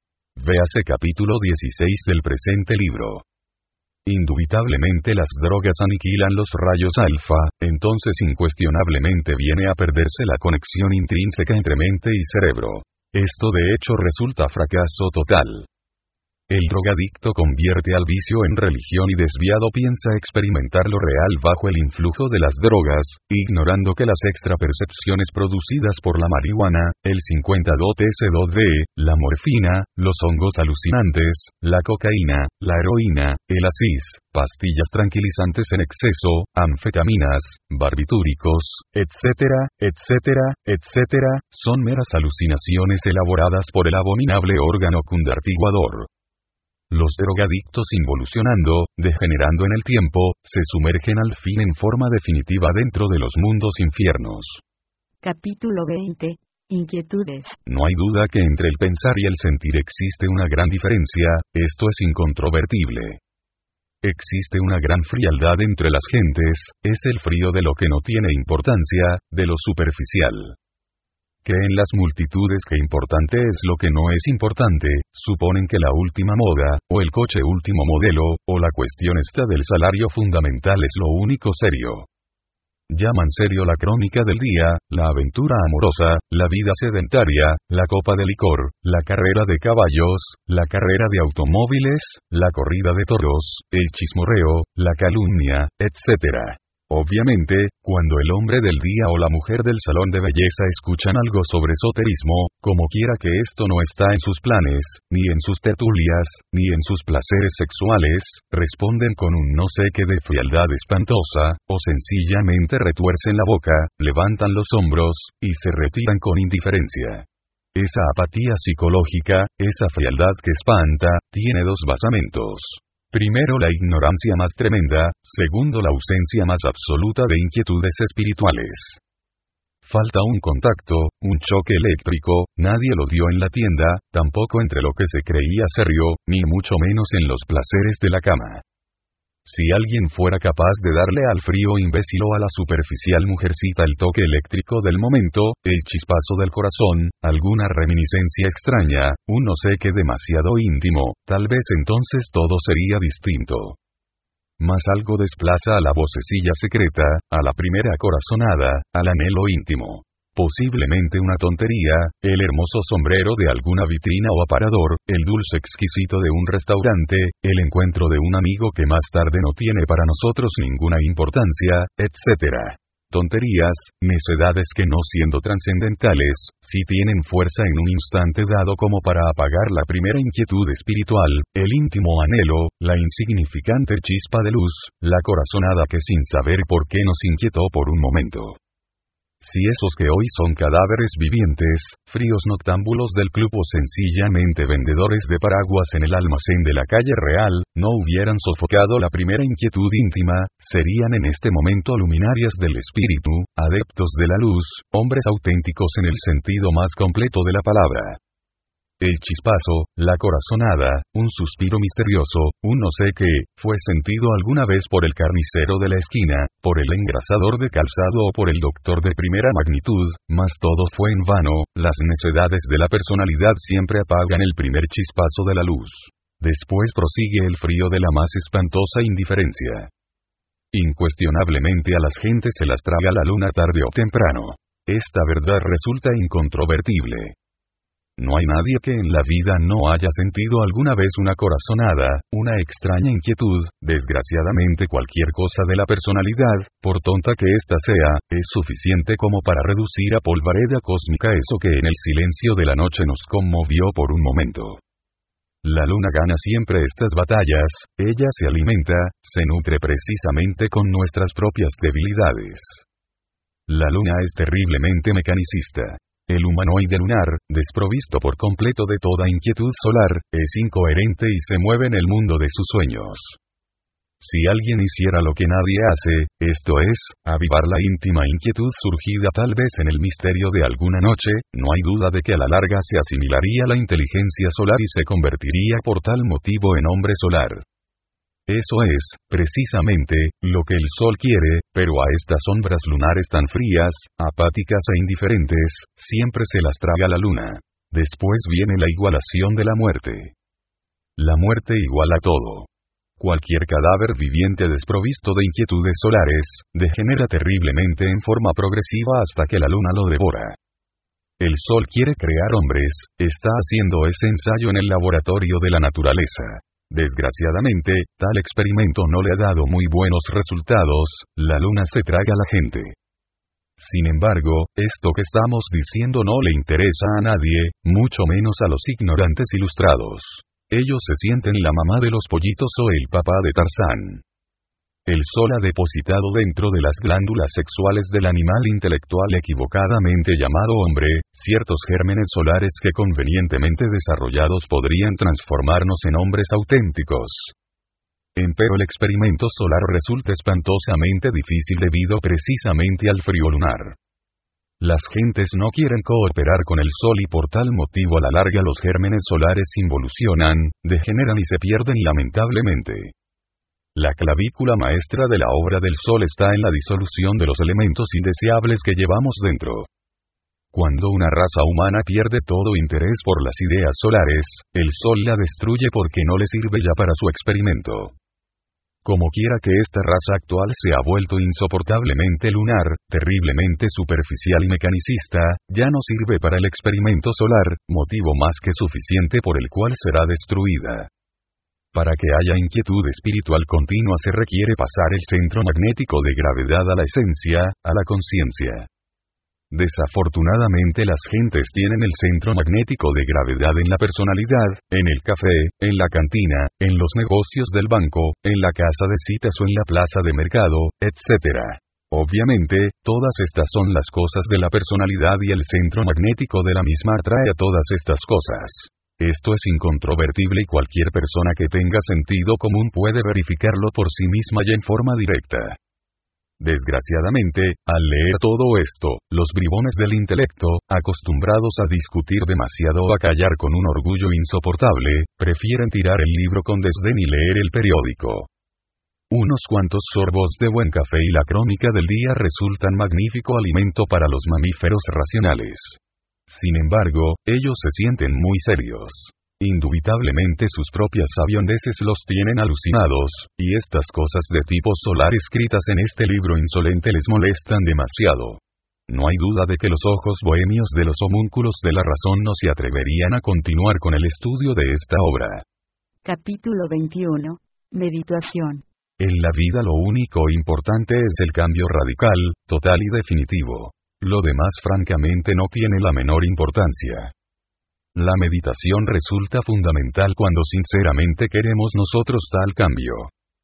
Véase capítulo dieciséis del presente libro. Indubitablemente las drogas aniquilan los rayos alfa, entonces incuestionablemente viene a perderse la conexión intrínseca entre mente y cerebro. Esto de hecho resulta fracaso total. El drogadicto convierte al vicio en religión y desviado piensa experimentar lo real bajo el influjo de las drogas, ignorando que las extrapercepciones producidas por la marihuana, el cincuenta dos T C dos D, la morfina, los hongos alucinantes, la cocaína, la heroína, el hachís, pastillas tranquilizantes en exceso, anfetaminas, barbitúricos, etcétera, etcétera, etcétera, son meras alucinaciones elaboradas por el abominable órgano cundartiguador. Los drogadictos, involucionando, degenerando en el tiempo, se sumergen al fin en forma definitiva dentro de los mundos infiernos. Capítulo veinte. Inquietudes. No hay duda que entre el pensar y el sentir existe una gran diferencia, esto es incontrovertible. Existe una gran frialdad entre las gentes, es el frío de lo que no tiene importancia, de lo superficial. Creen las multitudes que importante es lo que no es importante, suponen que la última moda, o el coche último modelo, o la cuestión esta del salario fundamental es lo único serio. Llaman serio la crónica del día, la aventura amorosa, la vida sedentaria, la copa de licor, la carrera de caballos, la carrera de automóviles, la corrida de toros, el chismorreo, la calumnia, etcétera. Obviamente, cuando el hombre del día o la mujer del salón de belleza escuchan algo sobre esoterismo, como quiera que esto no está en sus planes, ni en sus tertulias, ni en sus placeres sexuales, responden con un no sé qué de frialdad espantosa, o sencillamente retuercen la boca, levantan los hombros, y se retiran con indiferencia. Esa apatía psicológica, esa frialdad que espanta, tiene dos basamentos. Primero, la ignorancia más tremenda, segundo, la ausencia más absoluta de inquietudes espirituales. Falta un contacto, un choque eléctrico, nadie lo dio en la tienda, tampoco entre lo que se creía serio, ni mucho menos en los placeres de la cama. Si alguien fuera capaz de darle al frío imbécil o a la superficial mujercita el toque eléctrico del momento, el chispazo del corazón, alguna reminiscencia extraña, un no sé qué demasiado íntimo, tal vez entonces todo sería distinto. Mas algo desplaza a la vocecilla secreta, a la primera corazonada, al anhelo íntimo. Posiblemente una tontería, el hermoso sombrero de alguna vitrina o aparador, el dulce exquisito de un restaurante, el encuentro de un amigo que más tarde no tiene para nosotros ninguna importancia, etcétera. Tonterías, necedades que no siendo trascendentales, sí tienen fuerza en un instante dado como para apagar la primera inquietud espiritual, el íntimo anhelo, la insignificante chispa de luz, la corazonada que sin saber por qué nos inquietó por un momento. Si esos que hoy son cadáveres vivientes, fríos noctámbulos del club o sencillamente vendedores de paraguas en el almacén de la calle real, no hubieran sofocado la primera inquietud íntima, serían en este momento luminarias del espíritu, adeptos de la luz, hombres auténticos en el sentido más completo de la palabra. El chispazo, la corazonada, un suspiro misterioso, un no sé qué, fue sentido alguna vez por el carnicero de la esquina, por el engrasador de calzado o por el doctor de primera magnitud, mas todo fue en vano, las necedades de la personalidad siempre apagan el primer chispazo de la luz. Después prosigue el frío de la más espantosa indiferencia. Incuestionablemente a las gentes se las traga la luna tarde o temprano. Esta verdad resulta incontrovertible. No hay nadie que en la vida no haya sentido alguna vez una corazonada, una extraña inquietud. Desgraciadamente cualquier cosa de la personalidad, por tonta que ésta sea, es suficiente como para reducir a polvareda cósmica eso que en el silencio de la noche nos conmovió por un momento. La luna gana siempre estas batallas, ella se alimenta, se nutre precisamente con nuestras propias debilidades. La luna es terriblemente mecanicista. El humanoide lunar, desprovisto por completo de toda inquietud solar, es incoherente y se mueve en el mundo de sus sueños. Si alguien hiciera lo que nadie hace, esto es, avivar la íntima inquietud surgida tal vez en el misterio de alguna noche, no hay duda de que a la larga se asimilaría la inteligencia solar y se convertiría por tal motivo en hombre solar. Eso es, precisamente, lo que el sol quiere, pero a estas sombras lunares tan frías, apáticas e indiferentes, siempre se las traga la luna. Después viene la igualación de la muerte. La muerte iguala todo. Cualquier cadáver viviente desprovisto de inquietudes solares, degenera terriblemente en forma progresiva hasta que la luna lo devora. El sol quiere crear hombres, está haciendo ese ensayo en el laboratorio de la naturaleza. Desgraciadamente, tal experimento no le ha dado muy buenos resultados, la luna se traga a la gente. Sin embargo, esto que estamos diciendo no le interesa a nadie, mucho menos a los ignorantes ilustrados. Ellos se sienten la mamá de los pollitos o el papá de Tarzán. El sol ha depositado dentro de las glándulas sexuales del animal intelectual equivocadamente llamado hombre, ciertos gérmenes solares que convenientemente desarrollados podrían transformarnos en hombres auténticos. Empero el experimento solar resulta espantosamente difícil debido precisamente al frío lunar. Las gentes no quieren cooperar con el sol y por tal motivo a la larga los gérmenes solares involucionan, degeneran y se pierden lamentablemente. La clavícula maestra de la obra del sol está en la disolución de los elementos indeseables que llevamos dentro. Cuando una raza humana pierde todo interés por las ideas solares, el sol la destruye porque no le sirve ya para su experimento. Como quiera que esta raza actual se ha vuelto insoportablemente lunar, terriblemente superficial y mecanicista, ya no sirve para el experimento solar, motivo más que suficiente por el cual será destruida. Para que haya inquietud espiritual continua se requiere pasar el centro magnético de gravedad a la esencia, a la conciencia. Desafortunadamente las gentes tienen el centro magnético de gravedad en la personalidad, en el café, en la cantina, en los negocios del banco, en la casa de citas o en la plaza de mercado, etcétera. Obviamente, todas estas son las cosas de la personalidad y el centro magnético de la misma atrae a todas estas cosas. Esto es incontrovertible y cualquier persona que tenga sentido común puede verificarlo por sí misma y en forma directa. Desgraciadamente, al leer todo esto, los bribones del intelecto, acostumbrados a discutir demasiado o a callar con un orgullo insoportable, prefieren tirar el libro con desdén y leer el periódico. Unos cuantos sorbos de buen café y la crónica del día resultan magnífico alimento para los mamíferos racionales. Sin embargo, ellos se sienten muy serios. Indubitablemente sus propias sabiondeces los tienen alucinados, y estas cosas de tipo solar escritas en este libro insolente les molestan demasiado. No hay duda de que los ojos bohemios de los homúnculos de la razón no se atreverían a continuar con el estudio de esta obra. Capítulo veintiuno. Meditación. En la vida lo único importante es el cambio radical, total y definitivo. Lo demás francamente no tiene la menor importancia. La meditación resulta fundamental cuando sinceramente queremos nosotros tal cambio.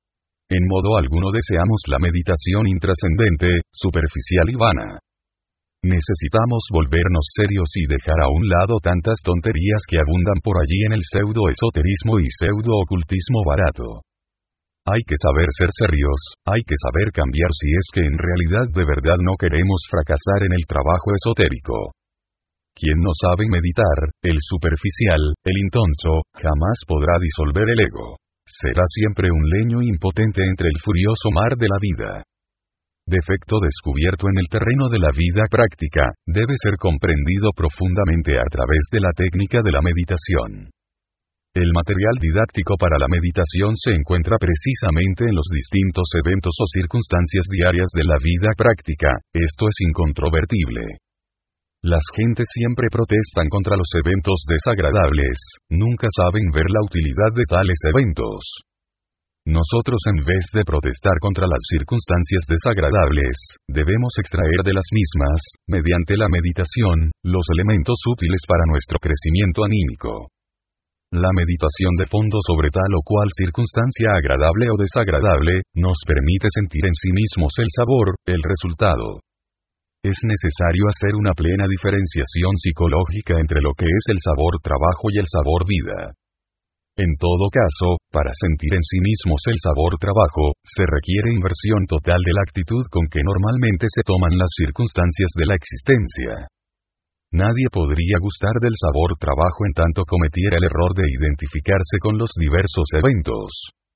En modo alguno deseamos la meditación intrascendente, superficial y vana. Necesitamos volvernos serios y dejar a un lado tantas tonterías que abundan por allí en el pseudo-esoterismo y pseudo-ocultismo barato. Hay que saber ser serios, hay que saber cambiar si es que en realidad de verdad no queremos fracasar en el trabajo esotérico. Quien no sabe meditar, el superficial, el intonso, jamás podrá disolver el ego. Será siempre un leño impotente entre el furioso mar de la vida. Defecto descubierto en el terreno de la vida práctica, debe ser comprendido profundamente a través de la técnica de la meditación. El material didáctico para la meditación se encuentra precisamente en los distintos eventos o circunstancias diarias de la vida práctica, esto es incontrovertible. Las gentes siempre protestan contra los eventos desagradables, nunca saben ver la utilidad de tales eventos. Nosotros, en vez de protestar contra las circunstancias desagradables, debemos extraer de las mismas, mediante la meditación, los elementos útiles para nuestro crecimiento anímico. La meditación de fondo sobre tal o cual circunstancia agradable o desagradable, nos permite sentir en sí mismos el sabor, el resultado. Es necesario hacer una plena diferenciación psicológica entre lo que es el sabor trabajo y el sabor vida. En todo caso, para sentir en sí mismos el sabor trabajo, se requiere inversión total de la actitud con que normalmente se toman las circunstancias de la existencia. Nadie podría gustar del sabor trabajo en tanto cometiera el error de identificarse con los diversos eventos.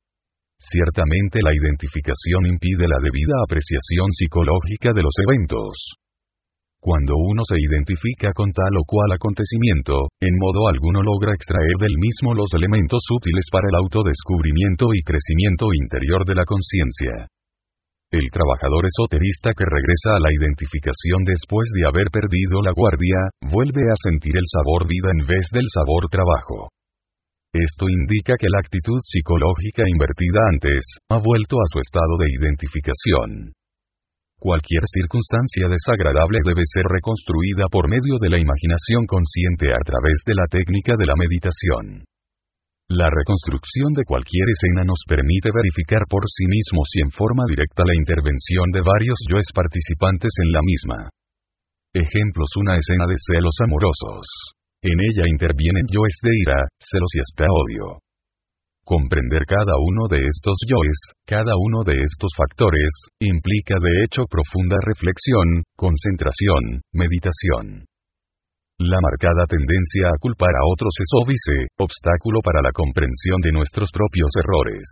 Ciertamente la identificación impide la debida apreciación psicológica de los eventos. Cuando uno se identifica con tal o cual acontecimiento, en modo alguno logra extraer del mismo los elementos útiles para el autodescubrimiento y crecimiento interior de la conciencia. El trabajador esoterista que regresa a la identificación después de haber perdido la guardia, vuelve a sentir el sabor vida en vez del sabor trabajo. Esto indica que la actitud psicológica invertida antes, ha vuelto a su estado de identificación. Cualquier circunstancia desagradable debe ser reconstruida por medio de la imaginación consciente a través de la técnica de la meditación. La reconstrucción de cualquier escena nos permite verificar por sí mismos y en forma directa la intervención de varios yoes participantes en la misma. Ejemplos: una escena de celos amorosos. En ella intervienen yoes de ira, celos y hasta odio. Comprender cada uno de estos yoes, cada uno de estos factores, implica de hecho profunda reflexión, concentración, meditación. La marcada tendencia a culpar a otros es óbice, obstáculo para la comprensión de nuestros propios errores.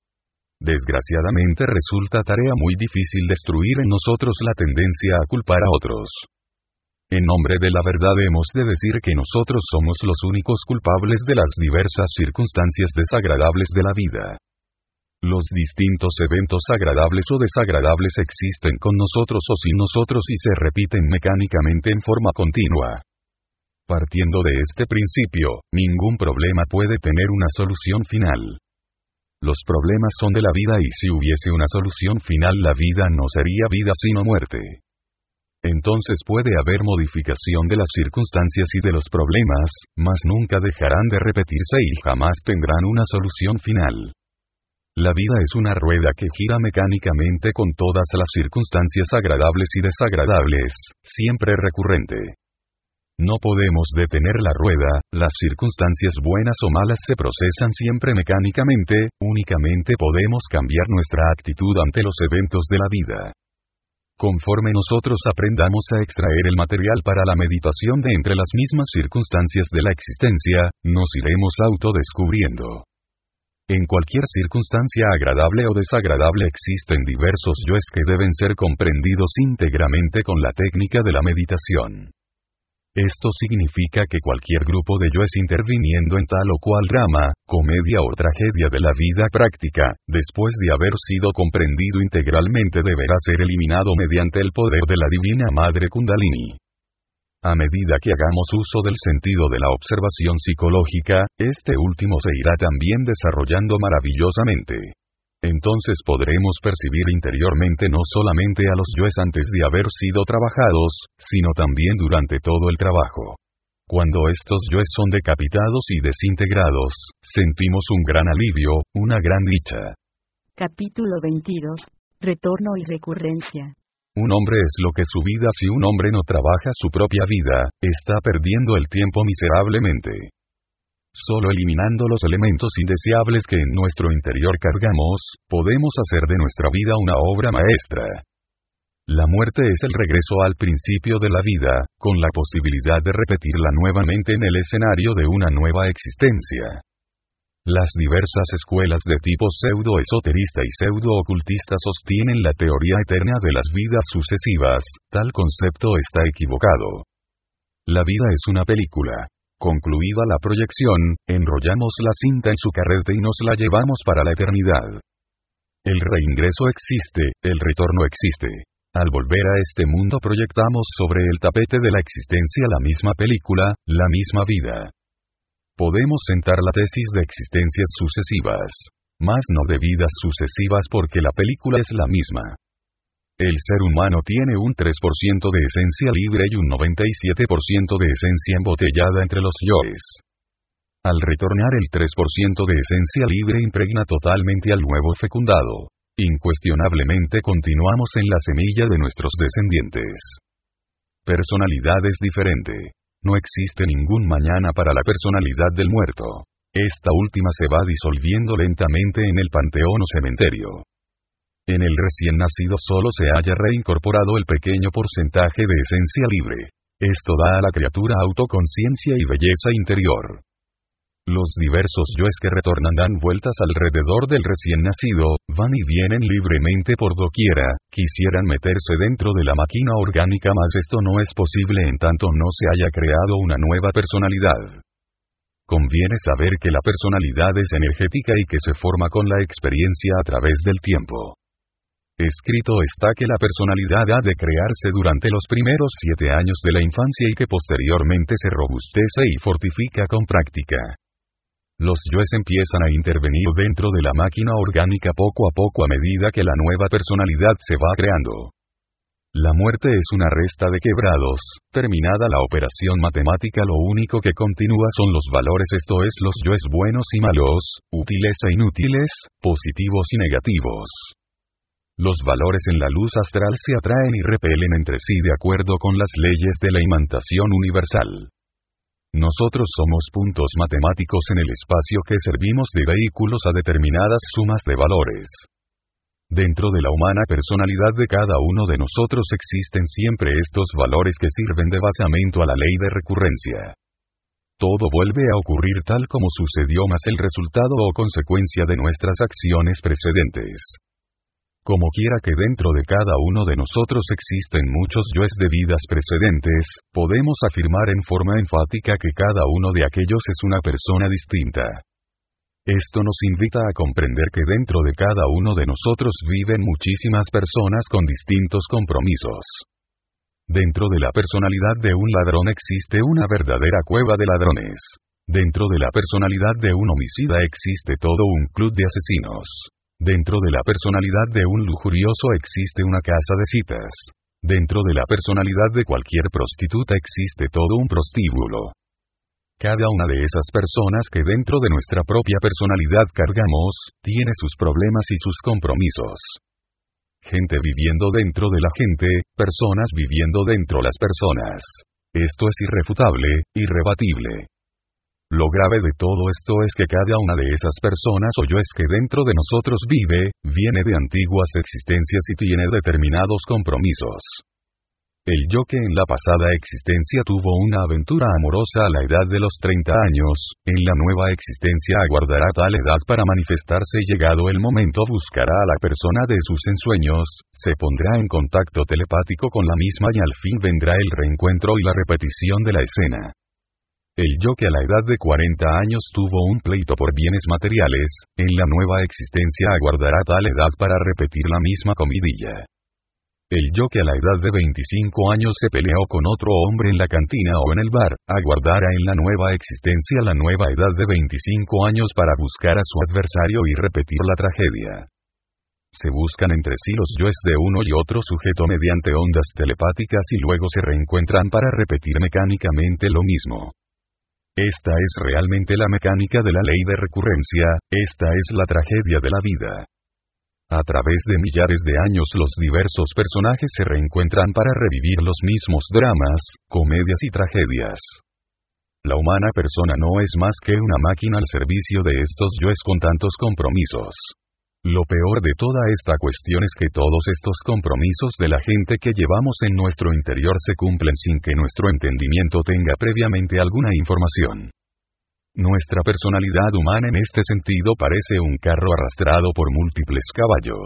Desgraciadamente resulta tarea muy difícil destruir en nosotros la tendencia a culpar a otros. En nombre de la verdad hemos de decir que nosotros somos los únicos culpables de las diversas circunstancias desagradables de la vida. Los distintos eventos agradables o desagradables existen con nosotros o sin nosotros y se repiten mecánicamente en forma continua. Partiendo de este principio, ningún problema puede tener una solución final. Los problemas son de la vida y si hubiese una solución final la vida no sería vida sino muerte. Entonces puede haber modificación de las circunstancias y de los problemas, mas nunca dejarán de repetirse y jamás tendrán una solución final. La vida es una rueda que gira mecánicamente con todas las circunstancias agradables y desagradables, siempre recurrente. No podemos detener la rueda, las circunstancias buenas o malas se procesan siempre mecánicamente, únicamente podemos cambiar nuestra actitud ante los eventos de la vida. Conforme nosotros aprendamos a extraer el material para la meditación de entre las mismas circunstancias de la existencia, nos iremos autodescubriendo. En cualquier circunstancia agradable o desagradable existen diversos yoes que deben ser comprendidos íntegramente con la técnica de la meditación. Esto significa que cualquier grupo de yoes interviniendo en tal o cual drama, comedia o tragedia de la vida práctica, después de haber sido comprendido integralmente deberá ser eliminado mediante el poder de la Divina Madre Kundalini. A medida que hagamos uso del sentido de la observación psicológica, este último se irá también desarrollando maravillosamente. Entonces podremos percibir interiormente no solamente a los yoes antes de haber sido trabajados, sino también durante todo el trabajo. Cuando estos yoes son decapitados y desintegrados, sentimos un gran alivio, una gran dicha. Capítulo veintidós. Retorno y recurrencia. Un hombre es lo que su vida. Si un hombre no trabaja su propia vida, está perdiendo el tiempo miserablemente. Solo eliminando los elementos indeseables que en nuestro interior cargamos, podemos hacer de nuestra vida una obra maestra. La muerte es el regreso al principio de la vida, con la posibilidad de repetirla nuevamente en el escenario de una nueva existencia. Las diversas escuelas de tipo pseudo-esoterista y pseudo-ocultista sostienen la teoría eterna de las vidas sucesivas. Tal concepto está equivocado. La vida es una película. Concluida la proyección, enrollamos la cinta en su carrete y nos la llevamos para la eternidad. El reingreso existe, el retorno existe. Al volver a este mundo proyectamos sobre el tapete de la existencia la misma película, la misma vida. Podemos sentar la tesis de existencias sucesivas, mas no de vidas sucesivas porque la película es la misma. El ser humano tiene un tres por ciento de esencia libre y un noventa y siete por ciento de esencia embotellada entre los yoes. Al retornar el tres por ciento de esencia libre impregna totalmente al nuevo fecundado. Incuestionablemente continuamos en la semilla de nuestros descendientes. Personalidad es diferente. No existe ningún mañana para la personalidad del muerto. Esta última se va disolviendo lentamente en el panteón o cementerio. En el recién nacido solo se haya reincorporado el pequeño porcentaje de esencia libre. Esto da a la criatura autoconciencia y belleza interior. Los diversos yoes que retornan dan vueltas alrededor del recién nacido, van y vienen libremente por doquiera, quisieran meterse dentro de la máquina orgánica, mas esto no es posible en tanto no se haya creado una nueva personalidad. Conviene saber que la personalidad es energética y que se forma con la experiencia a través del tiempo. Escrito está que la personalidad ha de crearse durante los primeros siete años de la infancia y que posteriormente se robustece y fortifica con práctica. Los yoes empiezan a intervenir dentro de la máquina orgánica poco a poco a medida que la nueva personalidad se va creando. La muerte es una resta de quebrados. Terminada la operación matemática, lo único que continúa son los valores, esto es los yoes buenos y malos, útiles e inútiles, positivos y negativos. Los valores en la luz astral se atraen y repelen entre sí de acuerdo con las leyes de la imantación universal. Nosotros somos puntos matemáticos en el espacio que servimos de vehículos a determinadas sumas de valores. Dentro de la humana personalidad de cada uno de nosotros existen siempre estos valores que sirven de basamento a la ley de recurrencia. Todo vuelve a ocurrir tal como sucedió, más el resultado o consecuencia de nuestras acciones precedentes. Como quiera que dentro de cada uno de nosotros existen muchos yoes de vidas precedentes, podemos afirmar en forma enfática que cada uno de aquellos es una persona distinta. Esto nos invita a comprender que dentro de cada uno de nosotros viven muchísimas personas con distintos compromisos. Dentro de la personalidad de un ladrón existe una verdadera cueva de ladrones. Dentro de la personalidad de un homicida existe todo un club de asesinos. Dentro de la personalidad de un lujurioso existe una casa de citas. Dentro de la personalidad de cualquier prostituta existe todo un prostíbulo. Cada una de esas personas que dentro de nuestra propia personalidad cargamos, tiene sus problemas y sus compromisos. Gente viviendo dentro de la gente, personas viviendo dentro las personas. Esto es irrefutable, irrebatible. Lo grave de todo esto es que cada una de esas personas o yoes que dentro de nosotros vive, viene de antiguas existencias y tiene determinados compromisos. El yo que en la pasada existencia tuvo una aventura amorosa a la edad de los treinta años, en la nueva existencia aguardará tal edad para manifestarse y llegado el momento buscará a la persona de sus ensueños, se pondrá en contacto telepático con la misma y al fin vendrá el reencuentro y la repetición de la escena. El yo que a la edad de cuarenta años tuvo un pleito por bienes materiales, en la nueva existencia aguardará tal edad para repetir la misma comidilla. El yo que a la edad de veinticinco años se peleó con otro hombre en la cantina o en el bar, aguardará en la nueva existencia la nueva edad de veinticinco años para buscar a su adversario y repetir la tragedia. Se buscan entre sí los yoes de uno y otro sujeto mediante ondas telepáticas y luego se reencuentran para repetir mecánicamente lo mismo. Esta es realmente la mecánica de la ley de recurrencia, esta es la tragedia de la vida. A través de millares de años los diversos personajes se reencuentran para revivir los mismos dramas, comedias y tragedias. La humana persona no es más que una máquina al servicio de estos yoes con tantos compromisos. Lo peor de toda esta cuestión es que todos estos compromisos de la gente que llevamos en nuestro interior se cumplen sin que nuestro entendimiento tenga previamente alguna información. Nuestra personalidad humana en este sentido parece un carro arrastrado por múltiples caballos.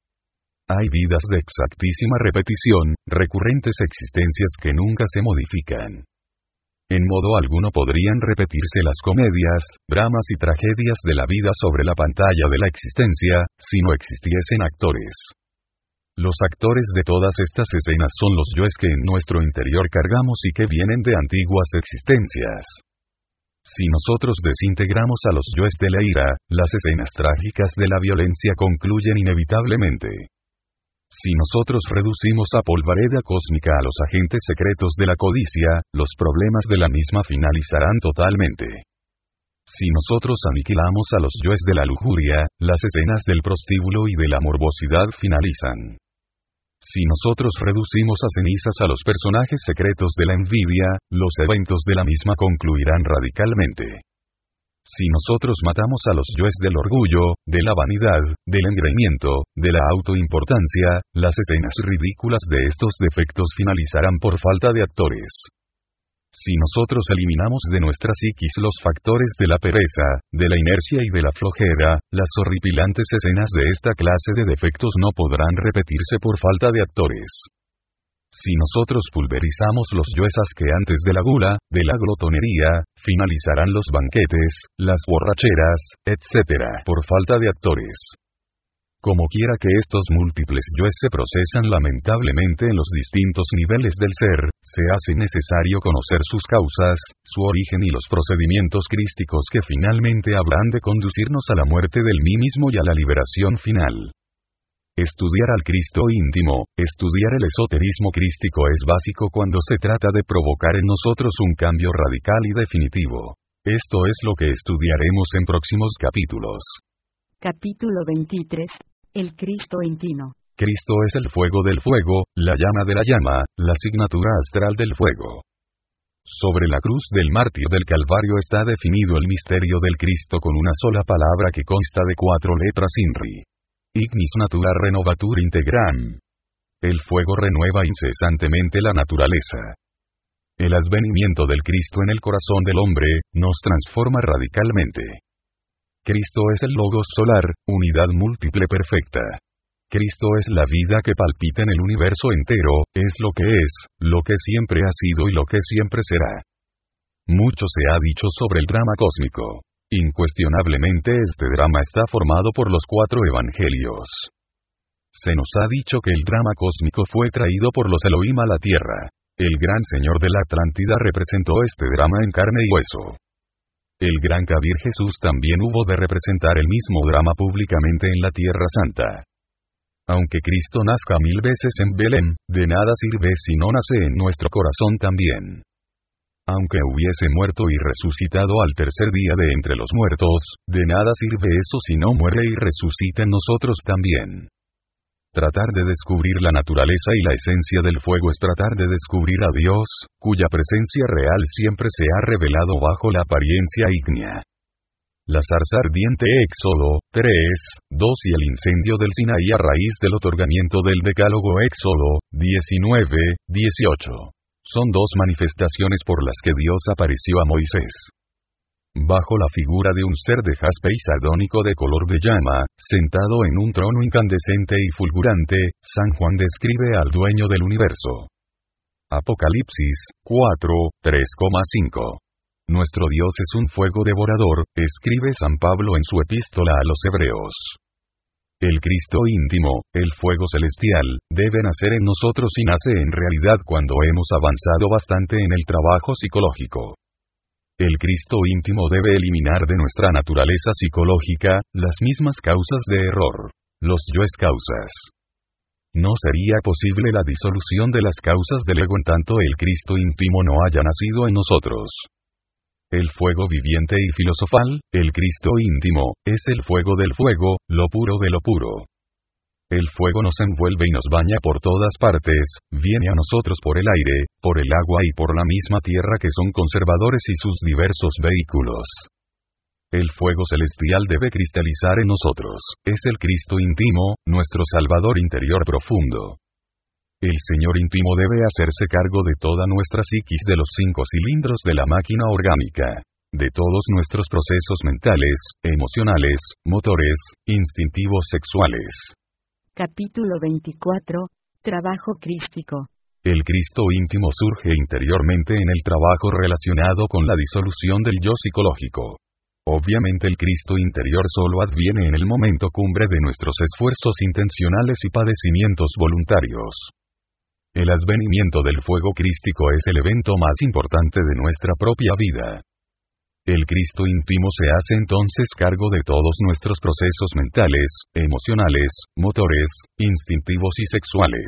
Hay vidas de exactísima repetición, recurrentes existencias que nunca se modifican. En modo alguno podrían repetirse las comedias, dramas y tragedias de la vida sobre la pantalla de la existencia, si no existiesen actores. Los actores de todas estas escenas son los yoes que en nuestro interior cargamos y que vienen de antiguas existencias. Si nosotros desintegramos a los yoes de la ira, las escenas trágicas de la violencia concluyen inevitablemente. Si nosotros reducimos a polvareda cósmica a los agentes secretos de la codicia, los problemas de la misma finalizarán totalmente. Si nosotros aniquilamos a los yoes de la lujuria, las escenas del prostíbulo y de la morbosidad finalizan. Si nosotros reducimos a cenizas a los personajes secretos de la envidia, los eventos de la misma concluirán radicalmente. Si nosotros matamos a los yoes del orgullo, de la vanidad, del engreimiento, de la autoimportancia, las escenas ridículas de estos defectos finalizarán por falta de actores. Si nosotros eliminamos de nuestra psiquis los factores de la pereza, de la inercia y de la flojera, las horripilantes escenas de esta clase de defectos no podrán repetirse por falta de actores. Si nosotros pulverizamos los yoes asqueantes de la gula, de la glotonería, finalizarán los banquetes, las borracheras, etcétera, por falta de actores. Como quiera que estos múltiples yoes se procesan lamentablemente en los distintos niveles del ser, se hace necesario conocer sus causas, su origen y los procedimientos crísticos que finalmente habrán de conducirnos a la muerte del mí mismo y a la liberación final. Estudiar al Cristo íntimo, estudiar el esoterismo crístico es básico cuando se trata de provocar en nosotros un cambio radical y definitivo. Esto es lo que estudiaremos en próximos capítulos. Capítulo veintitrés. El Cristo íntimo. Cristo es el fuego del fuego, la llama de la llama, la signatura astral del fuego. Sobre la cruz del mártir del Calvario está definido el misterio del Cristo con una sola palabra que consta de cuatro letras INRI. Ignis natura renovatur integram. El fuego renueva incesantemente la naturaleza. El advenimiento del Cristo en el corazón del hombre, nos transforma radicalmente. Cristo es el Logos solar, unidad múltiple perfecta. Cristo es la vida que palpita en el universo entero, es lo que es, lo que siempre ha sido y lo que siempre será. Mucho se ha dicho sobre el drama cósmico. Incuestionablemente este drama está formado por los cuatro evangelios. Se nos ha dicho que el drama cósmico fue traído por los Elohim a la tierra. El gran señor de la Atlántida representó este drama en carne y hueso. El gran Kabir Jesús también hubo de representar el mismo drama públicamente en la Tierra Santa. Aunque Cristo nazca mil veces en Belén, de nada sirve si no nace en nuestro corazón también. Aunque hubiese muerto y resucitado al tercer día de entre los muertos, de nada sirve eso si no muere y resucita en nosotros también. Tratar de descubrir la naturaleza y la esencia del fuego es tratar de descubrir a Dios, cuya presencia real siempre se ha revelado bajo la apariencia ígnea. La zarza ardiente Éxodo tres, dos y el incendio del Sinaí a raíz del otorgamiento del Decálogo Éxodo diecinueve, dieciocho. Son dos manifestaciones por las que Dios apareció a Moisés. Bajo la figura de un ser de jaspe y sardónico de color de llama, sentado en un trono incandescente y fulgurante, San Juan describe al dueño del universo. Apocalipsis cuatro, tres cinco. Nuestro Dios es un fuego devorador, escribe San Pablo en su epístola a los Hebreos. El Cristo íntimo, el fuego celestial, debe nacer en nosotros y nace en realidad cuando hemos avanzado bastante en el trabajo psicológico. El Cristo íntimo debe eliminar de nuestra naturaleza psicológica las mismas causas de error, los yoes causas. No sería posible la disolución de las causas del ego en tanto el Cristo íntimo no haya nacido en nosotros. El fuego viviente y filosofal, el Cristo íntimo, es el fuego del fuego, lo puro de lo puro. El fuego nos envuelve y nos baña por todas partes, viene a nosotros por el aire, por el agua y por la misma tierra que son conservadores y sus diversos vehículos. El fuego celestial debe cristalizar en nosotros, es el Cristo íntimo, nuestro Salvador interior profundo. El Señor íntimo debe hacerse cargo de toda nuestra psiquis, de los cinco cilindros de la máquina orgánica, de todos nuestros procesos mentales, emocionales, motores, instintivos sexuales. Capítulo veinticuatro. Trabajo crístico. El Cristo íntimo surge interiormente en el trabajo relacionado con la disolución del yo psicológico. Obviamente el Cristo interior solo adviene en el momento cumbre de nuestros esfuerzos intencionales y padecimientos voluntarios. El advenimiento del fuego crístico es el evento más importante de nuestra propia vida. El Cristo íntimo se hace entonces cargo de todos nuestros procesos mentales, emocionales, motores, instintivos y sexuales.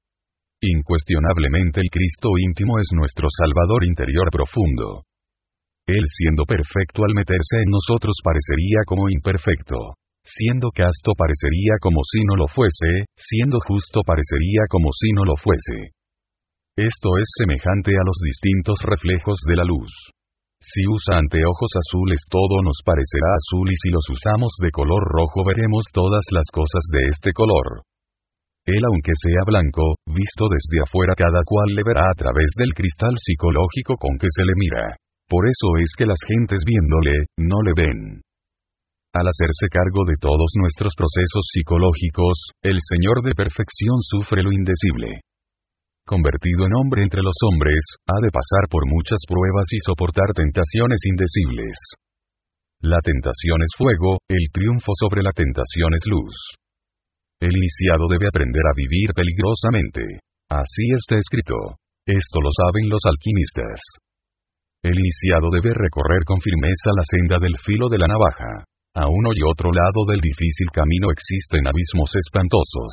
Incuestionablemente el Cristo íntimo es nuestro Salvador interior profundo. Él, siendo perfecto al meterse en nosotros, parecería como imperfecto. Siendo casto parecería como si no lo fuese, siendo justo parecería como si no lo fuese. Esto es semejante a los distintos reflejos de la luz. Si usa anteojos azules todo nos parecerá azul, y si los usamos de color rojo veremos todas las cosas de este color. Él, aunque sea blanco, visto desde afuera cada cual le verá a través del cristal psicológico con que se le mira. Por eso es que las gentes viéndole, no le ven. Al hacerse cargo de todos nuestros procesos psicológicos, el Señor de perfección sufre lo indecible. Convertido en hombre entre los hombres, ha de pasar por muchas pruebas y soportar tentaciones indecibles. La tentación es fuego, el triunfo sobre la tentación es luz. El iniciado debe aprender a vivir peligrosamente. Así está escrito. Esto lo saben los alquimistas. El iniciado debe recorrer con firmeza la senda del filo de la navaja. A uno y otro lado del difícil camino existen abismos espantosos.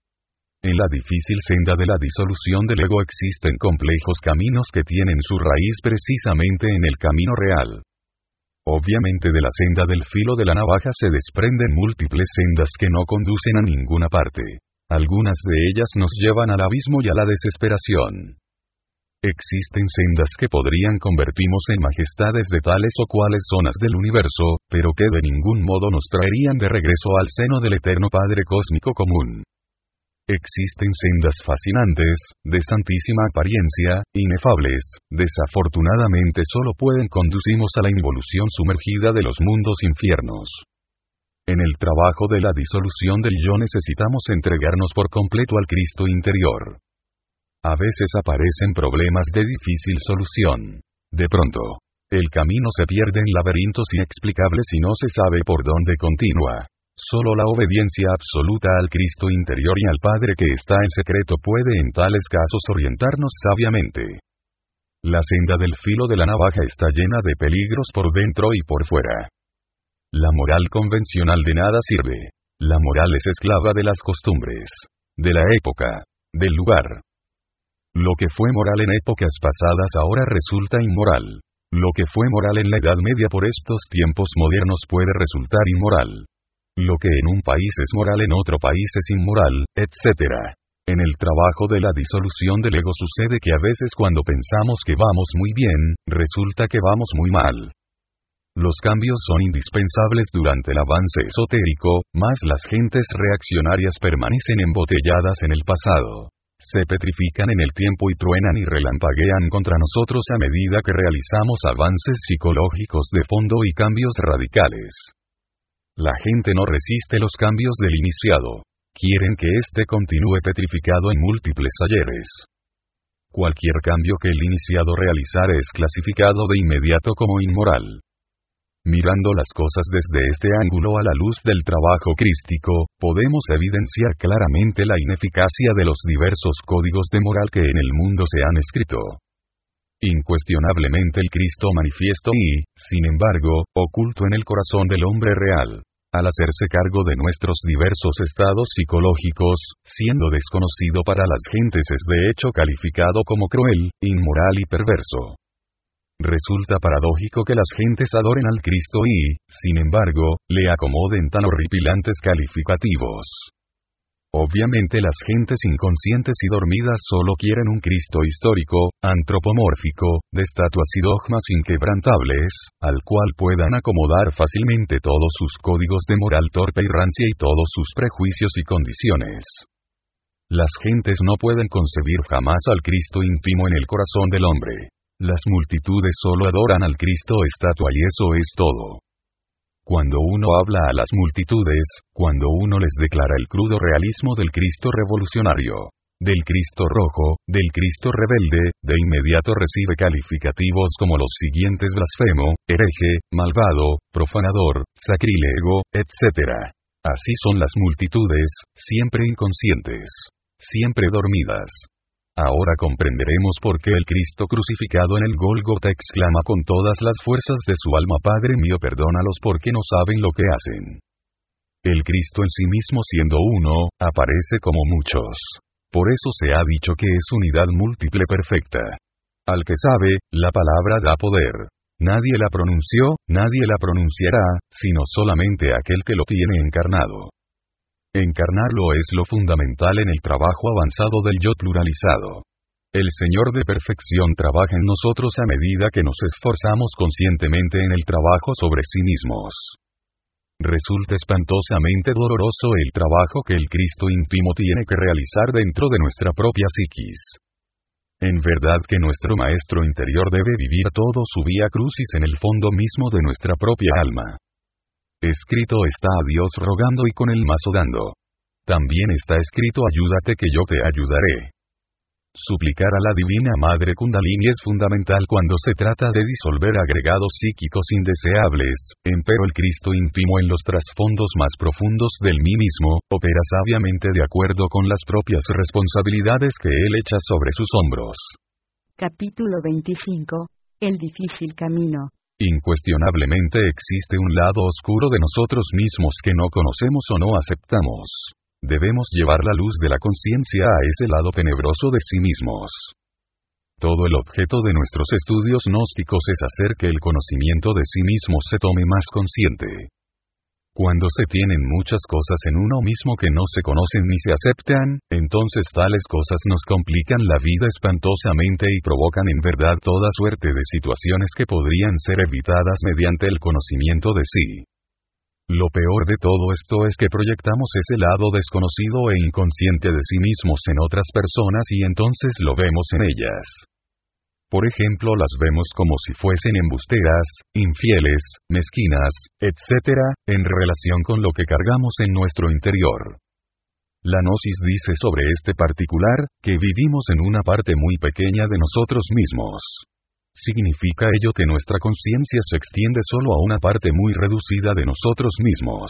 En la difícil senda de la disolución del ego existen complejos caminos que tienen su raíz precisamente en el camino real. Obviamente de la senda del filo de la navaja se desprenden múltiples sendas que no conducen a ninguna parte. Algunas de ellas nos llevan al abismo y a la desesperación. Existen sendas que podrían convertirnos en majestades de tales o cuales zonas del universo, pero que de ningún modo nos traerían de regreso al seno del eterno Padre Cósmico Común. Existen sendas fascinantes, de santísima apariencia, inefables, desafortunadamente solo pueden conducirnos a la involución sumergida de los mundos infiernos. En el trabajo de la disolución del yo necesitamos entregarnos por completo al Cristo interior. A veces aparecen problemas de difícil solución. De pronto, el camino se pierde en laberintos inexplicables y no se sabe por dónde continúa. Solo la obediencia absoluta al Cristo interior y al Padre que está en secreto puede en tales casos orientarnos sabiamente. La senda del filo de la navaja está llena de peligros por dentro y por fuera. La moral convencional de nada sirve. La moral es esclava de las costumbres, de la época, del lugar. Lo que fue moral en épocas pasadas ahora resulta inmoral. Lo que fue moral en la Edad Media por estos tiempos modernos puede resultar inmoral. Lo que en un país es moral en otro país es inmoral, etcétera. En el trabajo de la disolución del ego sucede que a veces cuando pensamos que vamos muy bien, resulta que vamos muy mal. Los cambios son indispensables durante el avance esotérico, mas las gentes reaccionarias permanecen embotelladas en el pasado. Se petrifican en el tiempo y truenan y relampaguean contra nosotros a medida que realizamos avances psicológicos de fondo y cambios radicales. La gente no resiste los cambios del iniciado. Quieren que éste continúe petrificado en múltiples ayeres. Cualquier cambio que el iniciado realizare es clasificado de inmediato como inmoral. Mirando las cosas desde este ángulo a la luz del trabajo crístico, podemos evidenciar claramente la ineficacia de los diversos códigos de moral que en el mundo se han escrito. Incuestionablemente el Cristo manifiesto y, sin embargo, oculto en el corazón del hombre real. Al hacerse cargo de nuestros diversos estados psicológicos, siendo desconocido para las gentes es de hecho calificado como cruel, inmoral y perverso. Resulta paradójico que las gentes adoren al Cristo y, sin embargo, le acomoden tan horripilantes calificativos. Obviamente las gentes inconscientes y dormidas solo quieren un Cristo histórico, antropomórfico, de estatuas y dogmas inquebrantables, al cual puedan acomodar fácilmente todos sus códigos de moral torpe y rancia y todos sus prejuicios y condiciones. Las gentes no pueden concebir jamás al Cristo íntimo en el corazón del hombre. Las multitudes solo adoran al Cristo estatua y eso es todo. Cuando uno habla a las multitudes, cuando uno les declara el crudo realismo del Cristo revolucionario, del Cristo rojo, del Cristo rebelde, de inmediato recibe calificativos como los siguientes: blasfemo, hereje, malvado, profanador, sacrílego, etcétera. Así son las multitudes, siempre inconscientes, siempre dormidas. Ahora comprenderemos por qué el Cristo crucificado en el Gólgota exclama con todas las fuerzas de su alma: Padre mío, perdónalos porque no saben lo que hacen. El Cristo en sí mismo, siendo uno, aparece como muchos. Por eso se ha dicho que es unidad múltiple perfecta. Al que sabe, la palabra da poder. Nadie la pronunció, nadie la pronunciará, sino solamente aquel que lo tiene encarnado. Encarnarlo es lo fundamental en el trabajo avanzado del yo pluralizado. El Señor de perfección trabaja en nosotros a medida que nos esforzamos conscientemente en el trabajo sobre sí mismos. Resulta espantosamente doloroso el trabajo que el Cristo íntimo tiene que realizar dentro de nuestra propia psiquis. En verdad que nuestro Maestro interior debe vivir todo su vía crucis en el fondo mismo de nuestra propia alma. Escrito está a Dios rogando y con el mazo dando. También está escrito: ayúdate que yo te ayudaré. Suplicar a la Divina Madre Kundalini es fundamental cuando se trata de disolver agregados psíquicos indeseables, empero el Cristo íntimo en los trasfondos más profundos del mí mismo, opera sabiamente de acuerdo con las propias responsabilidades que Él echa sobre sus hombros. Capítulo veinticinco. El difícil camino. Incuestionablemente existe un lado oscuro de nosotros mismos que no conocemos o no aceptamos. Debemos llevar la luz de la conciencia a ese lado tenebroso de sí mismos. Todo el objeto de nuestros estudios gnósticos es hacer que el conocimiento de sí mismos se tome más consciente. Cuando se tienen muchas cosas en uno mismo que no se conocen ni se aceptan, entonces tales cosas nos complican la vida espantosamente y provocan en verdad toda suerte de situaciones que podrían ser evitadas mediante el conocimiento de sí. Lo peor de todo esto es que proyectamos ese lado desconocido e inconsciente de sí mismos en otras personas y entonces lo vemos en ellas. Por ejemplo, las vemos como si fuesen embusteras, infieles, mezquinas, etcétera, en relación con lo que cargamos en nuestro interior. La Gnosis dice sobre este particular, que vivimos en una parte muy pequeña de nosotros mismos. Significa ello que nuestra conciencia se extiende solo a una parte muy reducida de nosotros mismos.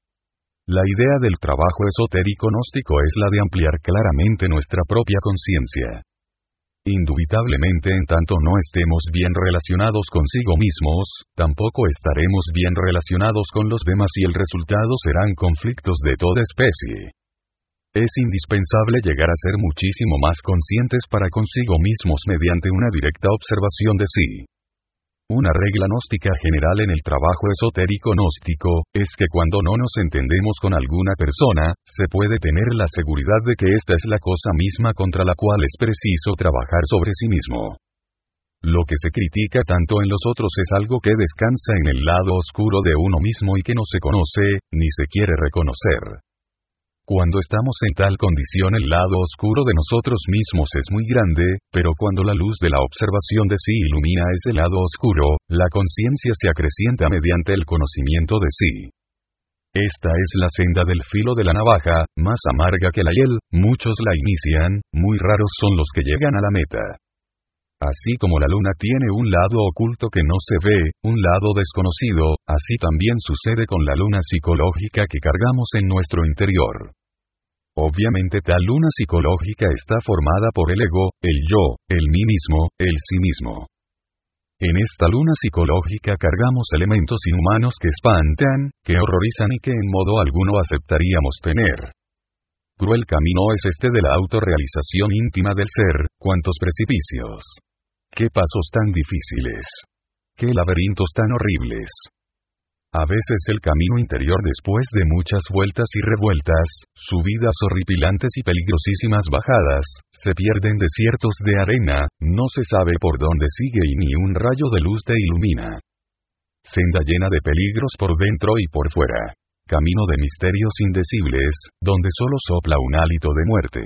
La idea del trabajo esotérico gnóstico es la de ampliar claramente nuestra propia conciencia. Indubitablemente, en tanto no estemos bien relacionados consigo mismos, tampoco estaremos bien relacionados con los demás y el resultado serán conflictos de toda especie. Es indispensable llegar a ser muchísimo más conscientes para consigo mismos mediante una directa observación de sí. Una regla gnóstica general en el trabajo esotérico gnóstico, es que cuando no nos entendemos con alguna persona, se puede tener la seguridad de que esta es la cosa misma contra la cual es preciso trabajar sobre sí mismo. Lo que se critica tanto en los otros es algo que descansa en el lado oscuro de uno mismo y que no se conoce, ni se quiere reconocer. Cuando estamos en tal condición el lado oscuro de nosotros mismos es muy grande, pero cuando la luz de la observación de sí ilumina ese lado oscuro, la conciencia se acrecienta mediante el conocimiento de sí. Esta es la senda del filo de la navaja, más amarga que la hiel, muchos la inician, muy raros son los que llegan a la meta. Así como la luna tiene un lado oculto que no se ve, un lado desconocido, así también sucede con la luna psicológica que cargamos en nuestro interior. Obviamente tal luna psicológica está formada por el ego, el yo, el mí mismo, el sí mismo. En esta luna psicológica cargamos elementos inhumanos que espantan, que horrorizan y que en modo alguno aceptaríamos tener. Cruel camino es este de la autorrealización íntima del ser, cuántos precipicios. Qué pasos tan difíciles. Qué laberintos tan horribles. A veces el camino interior, después de muchas vueltas y revueltas, subidas horripilantes y peligrosísimas bajadas, se pierde en desiertos de arena, no se sabe por dónde sigue y ni un rayo de luz te ilumina. Senda llena de peligros por dentro y por fuera. Camino de misterios indecibles, donde solo sopla un hálito de muerte.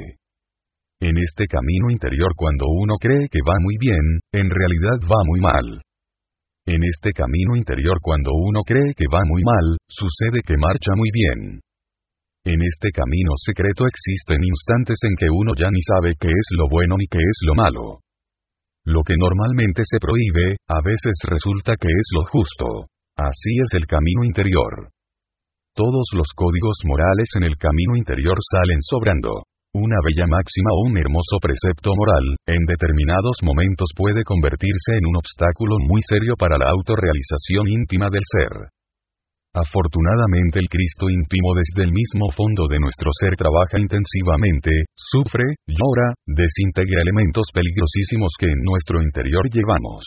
En este camino interior, cuando uno cree que va muy bien, en realidad va muy mal. En este camino interior, cuando uno cree que va muy mal, sucede que marcha muy bien. En este camino secreto existen instantes en que uno ya ni sabe qué es lo bueno ni qué es lo malo. Lo que normalmente se prohíbe, a veces resulta que es lo justo. Así es el camino interior. Todos los códigos morales en el camino interior salen sobrando. Una bella máxima o un hermoso precepto moral, en determinados momentos puede convertirse en un obstáculo muy serio para la autorrealización íntima del ser. Afortunadamente el Cristo íntimo desde el mismo fondo de nuestro ser trabaja intensivamente, sufre, llora, desintegra elementos peligrosísimos que en nuestro interior llevamos.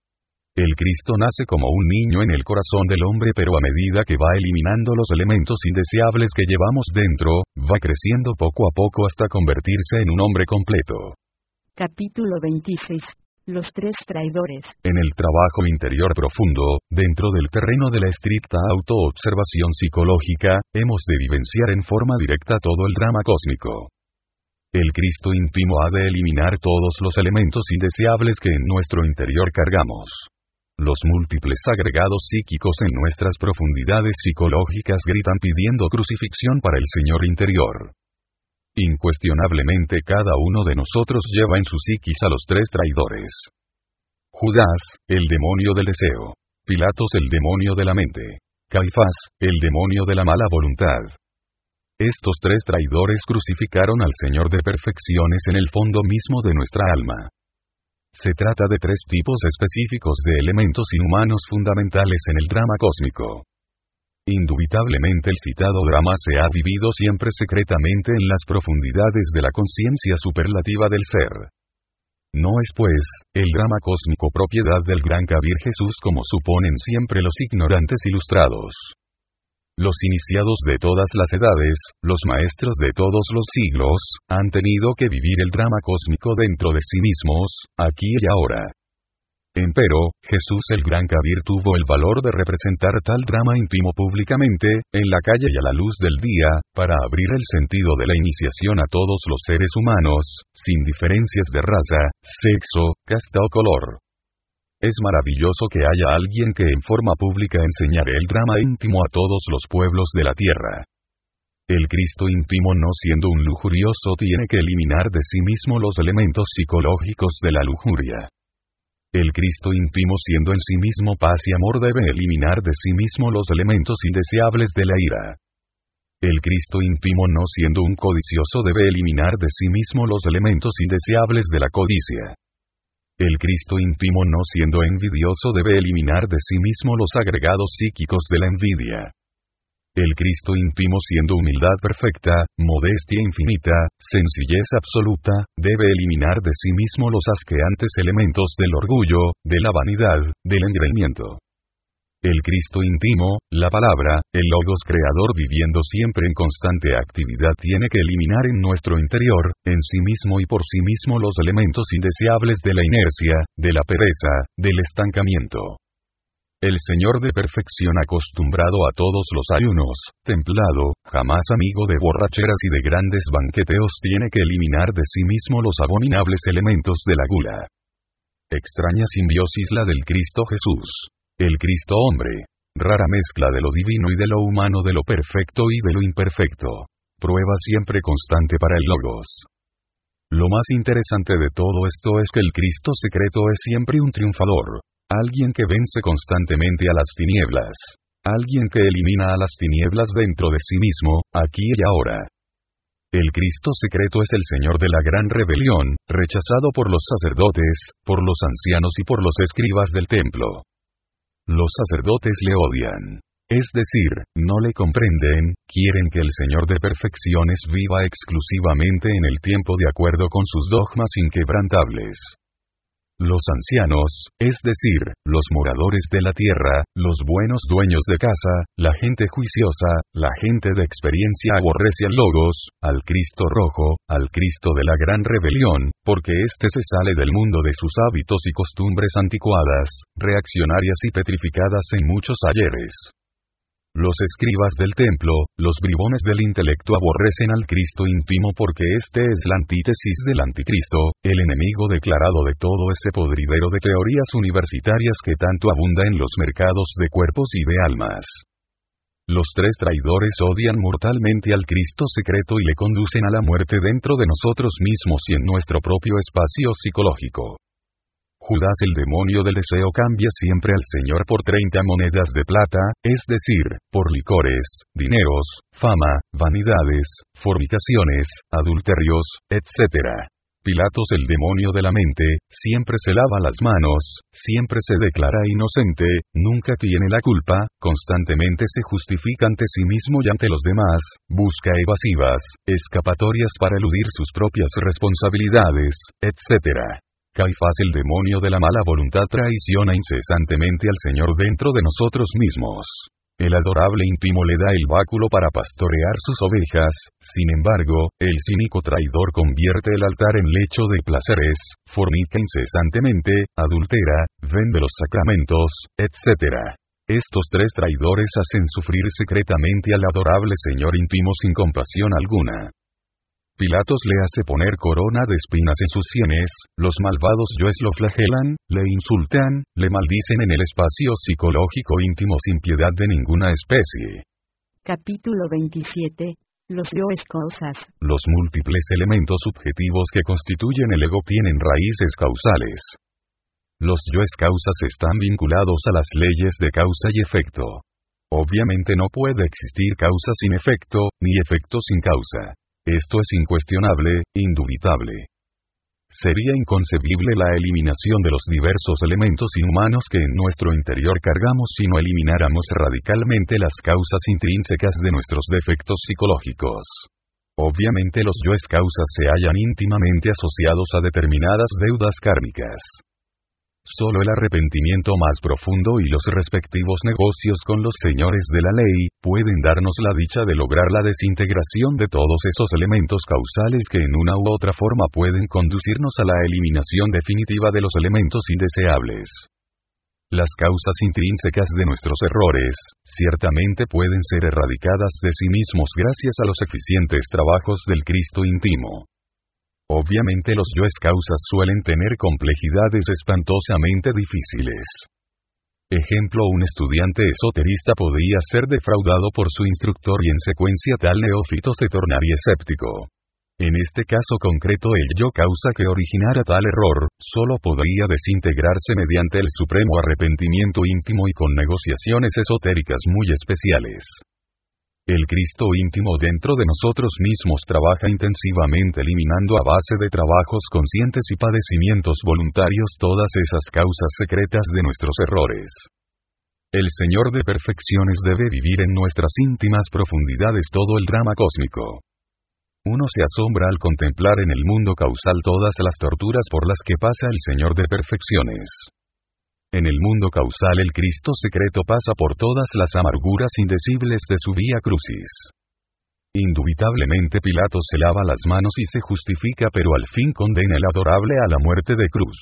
El Cristo nace como un niño en el corazón del hombre, pero a medida que va eliminando los elementos indeseables que llevamos dentro, va creciendo poco a poco hasta convertirse en un hombre completo. Capítulo veintiséis. Los tres traidores. En el trabajo interior profundo, dentro del terreno de la estricta autoobservación psicológica, hemos de vivenciar en forma directa todo el drama cósmico. El Cristo íntimo ha de eliminar todos los elementos indeseables que en nuestro interior cargamos. Los múltiples agregados psíquicos en nuestras profundidades psicológicas gritan pidiendo crucifixión para el Señor interior. Incuestionablemente cada uno de nosotros lleva en su psiquis a los tres traidores. Judas, el demonio del deseo. Pilatos, el demonio de la mente. Caifás, el demonio de la mala voluntad. Estos tres traidores crucificaron al Señor de perfecciones en el fondo mismo de nuestra alma. Se trata de tres tipos específicos de elementos inhumanos fundamentales en el drama cósmico. Indubitablemente el citado drama se ha vivido siempre secretamente en las profundidades de la conciencia superlativa del ser. No es, pues, el drama cósmico propiedad del gran Kabir Jesús como suponen siempre los ignorantes ilustrados. Los iniciados de todas las edades, los maestros de todos los siglos, han tenido que vivir el drama cósmico dentro de sí mismos, aquí y ahora. Empero, Jesús el gran Kabir tuvo el valor de representar tal drama íntimo públicamente, en la calle y a la luz del día, para abrir el sentido de la iniciación a todos los seres humanos, sin diferencias de raza, sexo, casta o color. Es maravilloso que haya alguien que en forma pública enseñare el drama íntimo a todos los pueblos de la tierra. El Cristo íntimo, no siendo un lujurioso, tiene que eliminar de sí mismo los elementos psicológicos de la lujuria. El Cristo íntimo, siendo en sí mismo paz y amor, debe eliminar de sí mismo los elementos indeseables de la ira. El Cristo íntimo, no siendo un codicioso, debe eliminar de sí mismo los elementos indeseables de la codicia. El Cristo íntimo, no siendo envidioso, debe eliminar de sí mismo los agregados psíquicos de la envidia. El Cristo íntimo, siendo humildad perfecta, modestia infinita, sencillez absoluta, debe eliminar de sí mismo los asqueantes elementos del orgullo, de la vanidad, del engreimiento. El Cristo íntimo, la palabra, el Logos creador viviendo siempre en constante actividad, tiene que eliminar en nuestro interior, en sí mismo y por sí mismo, los elementos indeseables de la inercia, de la pereza, del estancamiento. El Señor de perfección, acostumbrado a todos los ayunos, templado, jamás amigo de borracheras y de grandes banqueteos, tiene que eliminar de sí mismo los abominables elementos de la gula. Extraña simbiosis la del Cristo Jesús. El Cristo hombre. Rara mezcla de lo divino y de lo humano, de lo perfecto y de lo imperfecto. Prueba siempre constante para el Logos. Lo más interesante de todo esto es que el Cristo secreto es siempre un triunfador. Alguien que vence constantemente a las tinieblas. Alguien que elimina a las tinieblas dentro de sí mismo, aquí y ahora. El Cristo secreto es el Señor de la gran rebelión, rechazado por los sacerdotes, por los ancianos y por los escribas del templo. Los sacerdotes le odian. Es decir, no le comprenden, quieren que el Señor de perfecciones viva exclusivamente en el tiempo de acuerdo con sus dogmas inquebrantables. Los ancianos, es decir, los moradores de la tierra, los buenos dueños de casa, la gente juiciosa, la gente de experiencia aborrece al Logos, al Cristo rojo, al Cristo de la gran rebelión, porque éste se sale del mundo de sus hábitos y costumbres anticuadas, reaccionarias y petrificadas en muchos ayeres. Los escribas del templo, los bribones del intelecto aborrecen al Cristo íntimo porque este es la antítesis del anticristo, el enemigo declarado de todo ese podridero de teorías universitarias que tanto abunda en los mercados de cuerpos y de almas. Los tres traidores odian mortalmente al Cristo secreto y le conducen a la muerte dentro de nosotros mismos y en nuestro propio espacio psicológico. Judas el demonio del deseo cambia siempre al Señor por treinta monedas de plata, es decir, por licores, dineros, fama, vanidades, fornicaciones, adulterios, etcétera. Pilatos el demonio de la mente, siempre se lava las manos, siempre se declara inocente, nunca tiene la culpa, constantemente se justifica ante sí mismo y ante los demás, busca evasivas, escapatorias para eludir sus propias responsabilidades, etcétera. Caifás el demonio de la mala voluntad traiciona incesantemente al Señor dentro de nosotros mismos. El adorable íntimo le da el báculo para pastorear sus ovejas, sin embargo, el cínico traidor convierte el altar en lecho de placeres, fornica incesantemente, adultera, vende los sacramentos, etcétera. Estos tres traidores hacen sufrir secretamente al adorable Señor íntimo sin compasión alguna. Pilatos le hace poner corona de espinas en sus sienes, los malvados yoes lo flagelan, le insultan, le maldicen en el espacio psicológico íntimo sin piedad de ninguna especie. Capítulo veintisiete. Los yoes causas. Los múltiples elementos subjetivos que constituyen el ego tienen raíces causales. Los yoes causas están vinculados a las leyes de causa y efecto. Obviamente no puede existir causa sin efecto, ni efecto sin causa. Esto es incuestionable, indubitable. Sería inconcebible la eliminación de los diversos elementos inhumanos que en nuestro interior cargamos si no elimináramos radicalmente las causas intrínsecas de nuestros defectos psicológicos. Obviamente los yoes causas se hallan íntimamente asociados a determinadas deudas kármicas. Solo el arrepentimiento más profundo y los respectivos negocios con los señores de la ley, pueden darnos la dicha de lograr la desintegración de todos esos elementos causales que en una u otra forma pueden conducirnos a la eliminación definitiva de los elementos indeseables. Las causas intrínsecas de nuestros errores, ciertamente pueden ser erradicadas de sí mismos gracias a los eficientes trabajos del Cristo íntimo. Obviamente los yoes causas suelen tener complejidades espantosamente difíciles. Ejemplo: un estudiante esoterista podría ser defraudado por su instructor y en secuencia tal neófito se tornaría escéptico. En este caso concreto el yo causa que originara tal error, solo podría desintegrarse mediante el supremo arrepentimiento íntimo y con negociaciones esotéricas muy especiales. El Cristo íntimo dentro de nosotros mismos trabaja intensivamente eliminando a base de trabajos conscientes y padecimientos voluntarios todas esas causas secretas de nuestros errores. El Señor de perfecciones debe vivir en nuestras íntimas profundidades todo el drama cósmico. Uno se asombra al contemplar en el mundo causal todas las torturas por las que pasa el Señor de perfecciones. En el mundo causal el Cristo secreto pasa por todas las amarguras indecibles de su vía crucis. Indubitablemente Pilatos se lava las manos y se justifica, pero al fin condena el adorable a la muerte de cruz.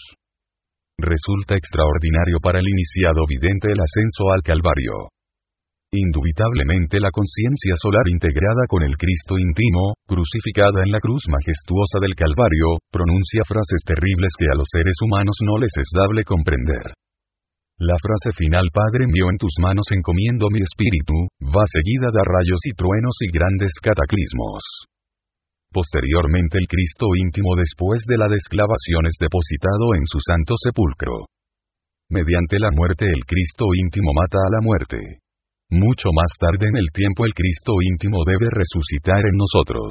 Resulta extraordinario para el iniciado vidente el ascenso al Calvario. Indubitablemente la conciencia solar integrada con el Cristo íntimo, crucificada en la cruz majestuosa del Calvario, pronuncia frases terribles que a los seres humanos no les es dable comprender. La frase final: Padre mío, en tus manos encomiendo mi espíritu, va seguida de rayos y truenos y grandes cataclismos. Posteriormente el Cristo íntimo después de la desclavación es depositado en su santo sepulcro. Mediante la muerte el Cristo íntimo mata a la muerte. Mucho más tarde en el tiempo el Cristo íntimo debe resucitar en nosotros.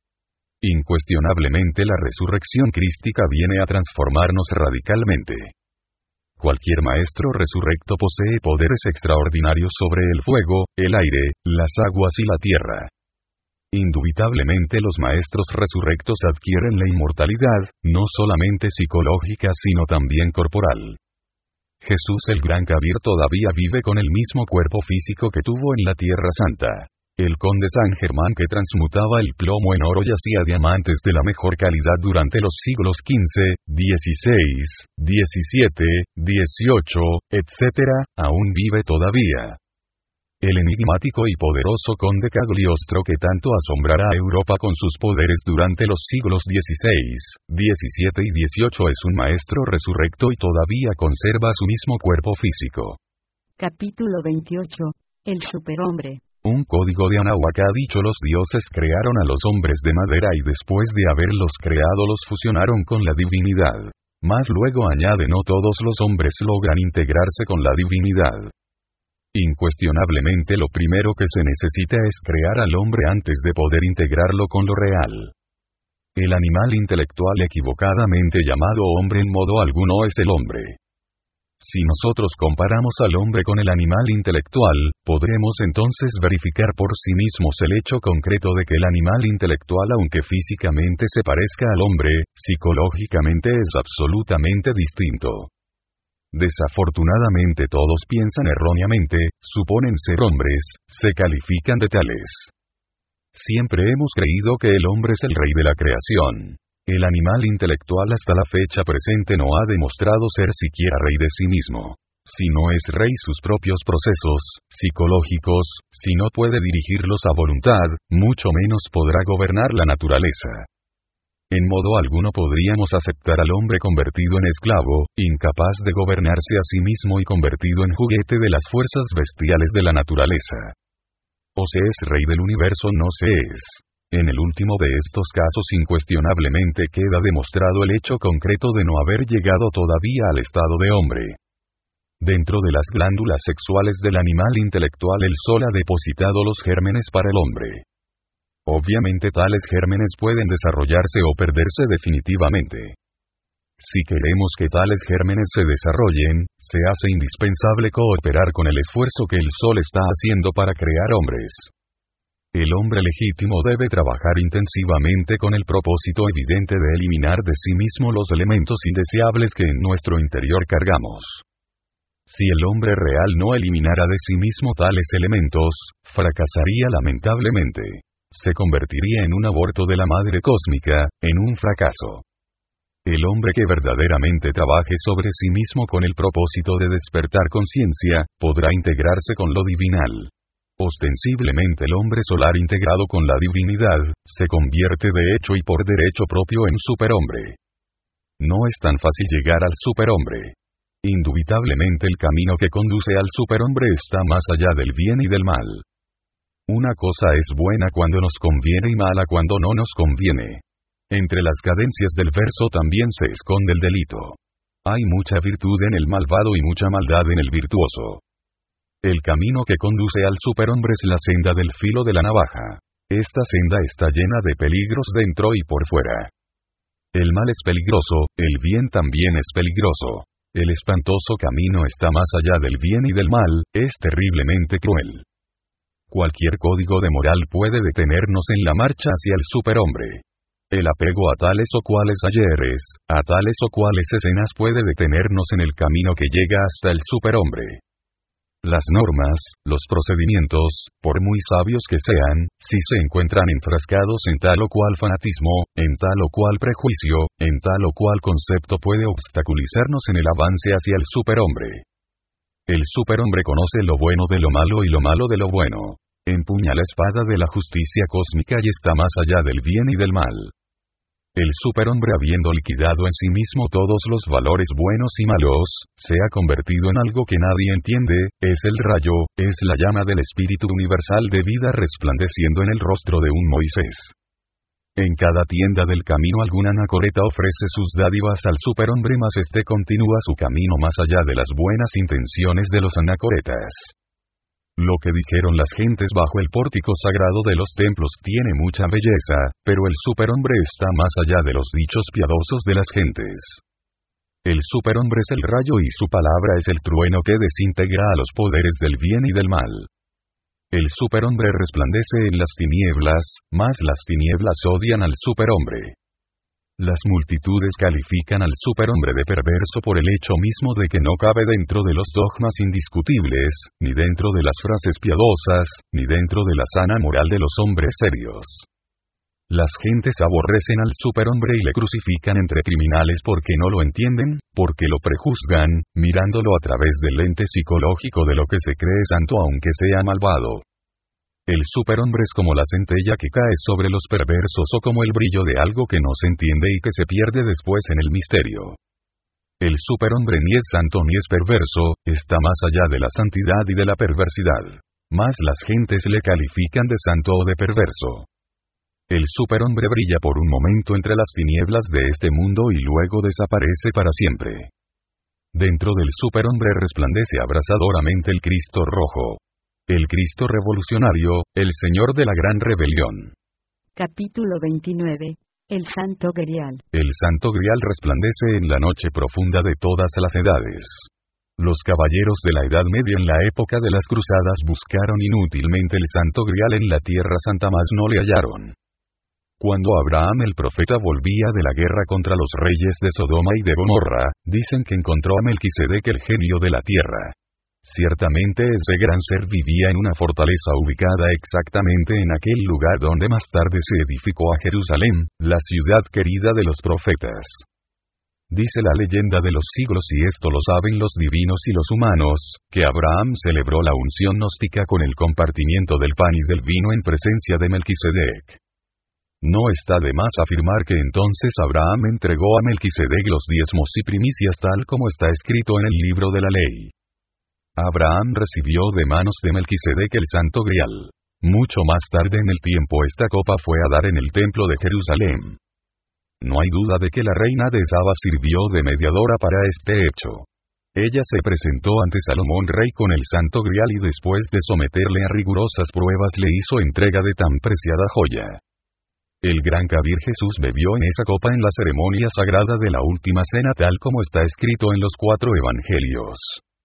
Incuestionablemente la resurrección crística viene a transformarnos radicalmente. Cualquier maestro resurrecto posee poderes extraordinarios sobre el fuego, el aire, las aguas y la tierra. Indubitablemente los maestros resurrectos adquieren la inmortalidad, no solamente psicológica sino también corporal. Jesús el Gran Kabir todavía vive con el mismo cuerpo físico que tuvo en la Tierra Santa. El conde San Germán que transmutaba el plomo en oro y hacía diamantes de la mejor calidad durante los siglos quince, dieciséis, diecisiete, dieciocho, etcétera, aún vive todavía. El enigmático y poderoso conde Cagliostro que tanto asombrará a Europa con sus poderes durante los siglos dieciséis, diecisiete y dieciocho es un maestro resurrecto y todavía conserva su mismo cuerpo físico. Capítulo veintiocho. El superhombre. Un código de Anahuac ha dicho: los dioses crearon a los hombres de madera y después de haberlos creado los fusionaron con la divinidad. Mas luego añade: no todos los hombres logran integrarse con la divinidad. Incuestionablemente lo primero que se necesita es crear al hombre antes de poder integrarlo con lo real. El animal intelectual equivocadamente llamado hombre en modo alguno es el hombre. Si nosotros comparamos al hombre con el animal intelectual, podremos entonces verificar por sí mismos el hecho concreto de que el animal intelectual, aunque físicamente se parezca al hombre, psicológicamente es absolutamente distinto. Desafortunadamente todos piensan erróneamente, suponen ser hombres, se califican de tales. Siempre hemos creído que el hombre es el rey de la creación. El animal intelectual hasta la fecha presente no ha demostrado ser siquiera rey de sí mismo. Si no es rey sus propios procesos psicológicos, si no puede dirigirlos a voluntad, mucho menos podrá gobernar la naturaleza. En modo alguno podríamos aceptar al hombre convertido en esclavo, incapaz de gobernarse a sí mismo y convertido en juguete de las fuerzas bestiales de la naturaleza. O se es rey del universo o no se es. En el último de estos casos incuestionablemente queda demostrado el hecho concreto de no haber llegado todavía al estado de hombre. Dentro de las glándulas sexuales del animal intelectual el sol ha depositado los gérmenes para el hombre. Obviamente tales gérmenes pueden desarrollarse o perderse definitivamente. Si queremos que tales gérmenes se desarrollen, se hace indispensable cooperar con el esfuerzo que el sol está haciendo para crear hombres. El hombre legítimo debe trabajar intensivamente con el propósito evidente de eliminar de sí mismo los elementos indeseables que en nuestro interior cargamos. Si el hombre real no eliminara de sí mismo tales elementos, fracasaría lamentablemente. Se convertiría en un aborto de la madre cósmica, en un fracaso. El hombre que verdaderamente trabaje sobre sí mismo con el propósito de despertar conciencia, podrá integrarse con lo divinal. Ostensiblemente el hombre solar integrado con la divinidad, se convierte de hecho y por derecho propio en superhombre. No es tan fácil llegar al superhombre. Indubitablemente el camino que conduce al superhombre está más allá del bien y del mal. Una cosa es buena cuando nos conviene y mala cuando no nos conviene. Entre las cadencias del verso también se esconde el delito. Hay mucha virtud en el malvado y mucha maldad en el virtuoso. El camino que conduce al superhombre es la senda del filo de la navaja. Esta senda está llena de peligros dentro y por fuera. El mal es peligroso, el bien también es peligroso. El espantoso camino está más allá del bien y del mal, es terriblemente cruel. Cualquier código de moral puede detenernos en la marcha hacia el superhombre. El apego a tales o cuales ayeres, a tales o cuales escenas puede detenernos en el camino que llega hasta el superhombre. Las normas, los procedimientos, por muy sabios que sean, si se encuentran enfrascados en tal o cual fanatismo, en tal o cual prejuicio, en tal o cual concepto puede obstaculizarnos en el avance hacia el superhombre. El superhombre conoce lo bueno de lo malo y lo malo de lo bueno. Empuña la espada de la justicia cósmica y está más allá del bien y del mal. El superhombre, habiendo liquidado en sí mismo todos los valores buenos y malos, se ha convertido en algo que nadie entiende, es el rayo, es la llama del espíritu universal de vida resplandeciendo en el rostro de un Moisés. En cada tienda del camino alguna anacoreta ofrece sus dádivas al superhombre, mas éste continúa su camino más allá de las buenas intenciones de los anacoretas. Lo que dijeron las gentes bajo el pórtico sagrado de los templos tiene mucha belleza, pero el superhombre está más allá de los dichos piadosos de las gentes. El superhombre es el rayo y su palabra es el trueno que desintegra a los poderes del bien y del mal. El superhombre resplandece en las tinieblas, mas las tinieblas odian al superhombre. Las multitudes califican al superhombre de perverso por el hecho mismo de que no cabe dentro de los dogmas indiscutibles, ni dentro de las frases piadosas, ni dentro de la sana moral de los hombres serios. Las gentes aborrecen al superhombre y le crucifican entre criminales porque no lo entienden, porque lo prejuzgan, mirándolo a través del lente psicológico de lo que se cree santo aunque sea malvado. El superhombre es como la centella que cae sobre los perversos o como el brillo de algo que no se entiende y que se pierde después en el misterio. El superhombre ni es santo ni es perverso, está más allá de la santidad y de la perversidad. Mas las gentes le califican de santo o de perverso. El superhombre brilla por un momento entre las tinieblas de este mundo y luego desaparece para siempre. Dentro del superhombre resplandece abrasadoramente el Cristo rojo. El Cristo revolucionario, el Señor de la gran rebelión. Capítulo veintinueve. El Santo Grial. El Santo Grial resplandece en la noche profunda de todas las edades. Los caballeros de la Edad Media en la época de las cruzadas buscaron inútilmente el Santo Grial en la Tierra Santa mas no le hallaron. Cuando Abraham el profeta volvía de la guerra contra los reyes de Sodoma y de Gomorra, dicen que encontró a Melquisedec el genio de la tierra. Ciertamente ese gran ser vivía en una fortaleza ubicada exactamente en aquel lugar donde más tarde se edificó a Jerusalén, la ciudad querida de los profetas. Dice la leyenda de los siglos y esto lo saben los divinos y los humanos, que Abraham celebró la unción gnóstica con el compartimiento del pan y del vino en presencia de Melquisedec. No está de más afirmar que entonces Abraham entregó a Melquisedec los diezmos y primicias tal como está escrito en el libro de la ley. Abraham recibió de manos de Melquisedec el Santo Grial. Mucho más tarde en el tiempo esta copa fue a dar en el templo de Jerusalén. No hay duda de que la reina de Saba sirvió de mediadora para este hecho. Ella se presentó ante Salomón rey con el Santo Grial y después de someterle a rigurosas pruebas le hizo entrega de tan preciada joya. El gran Kabir Jesús bebió en esa copa en la ceremonia sagrada de la última cena tal como está escrito en los cuatro evangelios.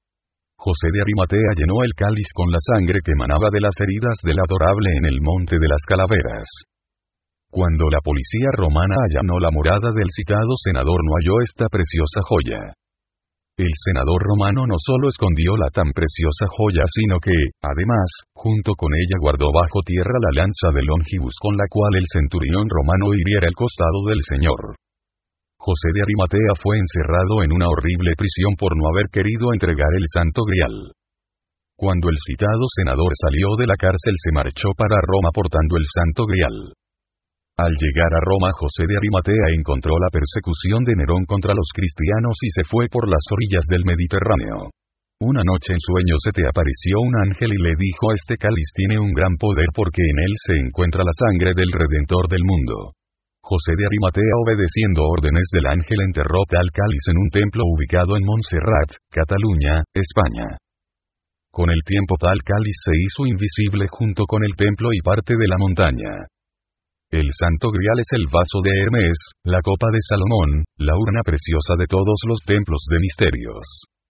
José de Arimatea llenó el cáliz con la sangre que emanaba de las heridas del adorable en el monte de las calaveras. Cuando la policía romana allanó la morada del citado senador no halló esta preciosa joya. El senador romano no solo escondió la tan preciosa joya sino que, además, junto con ella guardó bajo tierra la lanza de Longibus con la cual el centurión romano hiriera el costado del Señor. José de Arimatea fue encerrado en una horrible prisión por no haber querido entregar el Santo Grial. Cuando el citado senador salió de la cárcel se marchó para Roma portando el Santo Grial. Al llegar a Roma José de Arimatea encontró la persecución de Nerón contra los cristianos y se fue por las orillas del Mediterráneo. Una noche en sueño se te apareció un ángel y le dijo: este cáliz tiene un gran poder porque en él se encuentra la sangre del Redentor del mundo. José de Arimatea obedeciendo órdenes del ángel enterró tal cáliz en un templo ubicado en Montserrat, Cataluña, España. Con el tiempo tal cáliz se hizo invisible junto con el templo y parte de la montaña. El Santo Grial es el vaso de Hermes, la copa de Salomón, la urna preciosa de todos los templos de misterios.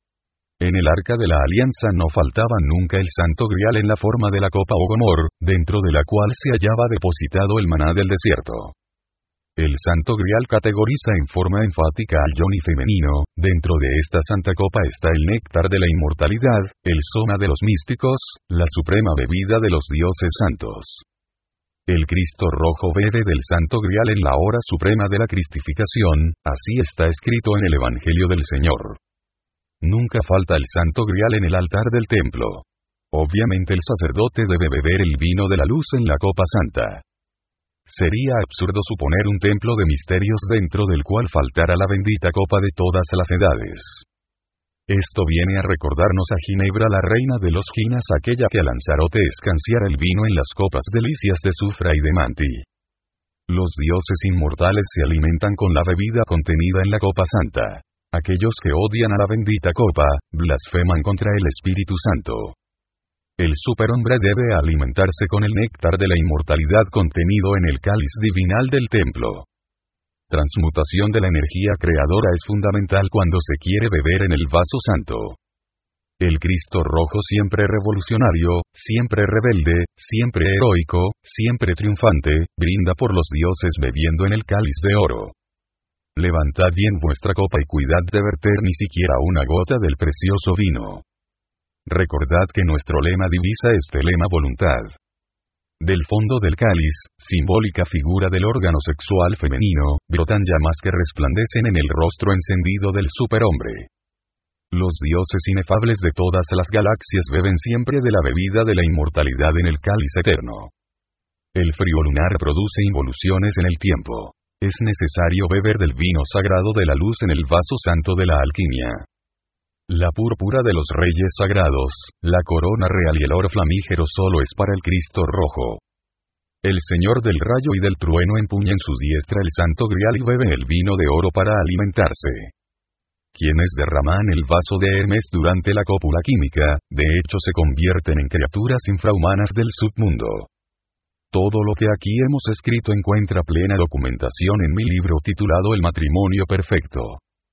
En el arca de la alianza no faltaba nunca el Santo Grial en la forma de la copa o gomor, dentro de la cual se hallaba depositado el maná del desierto. El Santo Grial categoriza en forma enfática al yoni femenino, dentro de esta santa copa está el néctar de la inmortalidad, el soma de los místicos, la suprema bebida de los dioses santos. El Cristo rojo bebe del Santo Grial en la hora suprema de la cristificación, así está escrito en el Evangelio del Señor. Nunca falta el Santo Grial en el altar del templo. Obviamente el sacerdote debe beber el vino de la luz en la copa santa. Sería absurdo suponer un templo de misterios dentro del cual faltara la bendita copa de todas las edades. Esto viene a recordarnos a Ginebra la reina de los Ginas aquella que a Lanzarote escanciara el vino en las copas delicias de Sufra y de Manti. Los dioses inmortales se alimentan con la bebida contenida en la copa santa. Aquellos que odian a la bendita copa, blasfeman contra el Espíritu Santo. El superhombre debe alimentarse con el néctar de la inmortalidad contenido en el cáliz divinal del templo. Transmutación de la energía creadora es fundamental cuando se quiere beber en el vaso santo. El Cristo rojo siempre revolucionario, siempre rebelde, siempre heroico, siempre triunfante, brinda por los dioses bebiendo en el cáliz de oro. Levantad bien vuestra copa y cuidad de verter ni siquiera una gota del precioso vino. Recordad que nuestro lema divisa este lema voluntad. Del fondo del cáliz, simbólica figura del órgano sexual femenino, brotan llamas que resplandecen en el rostro encendido del superhombre. Los dioses inefables de todas las galaxias beben siempre de la bebida de la inmortalidad en el cáliz eterno. El frío lunar produce involuciones en el tiempo. Es necesario beber del vino sagrado de la luz en el vaso santo de la alquimia. La púrpura de los reyes sagrados, la corona real y el oro flamígero solo es para el Cristo rojo. El Señor del rayo y del trueno empuña en su diestra el santo grial y bebe el vino de oro para alimentarse. Quienes derraman el vaso de Hermes durante la cópula química, de hecho se convierten en criaturas infrahumanas del submundo. Todo lo que aquí hemos escrito encuentra plena documentación en mi libro titulado El matrimonio perfecto.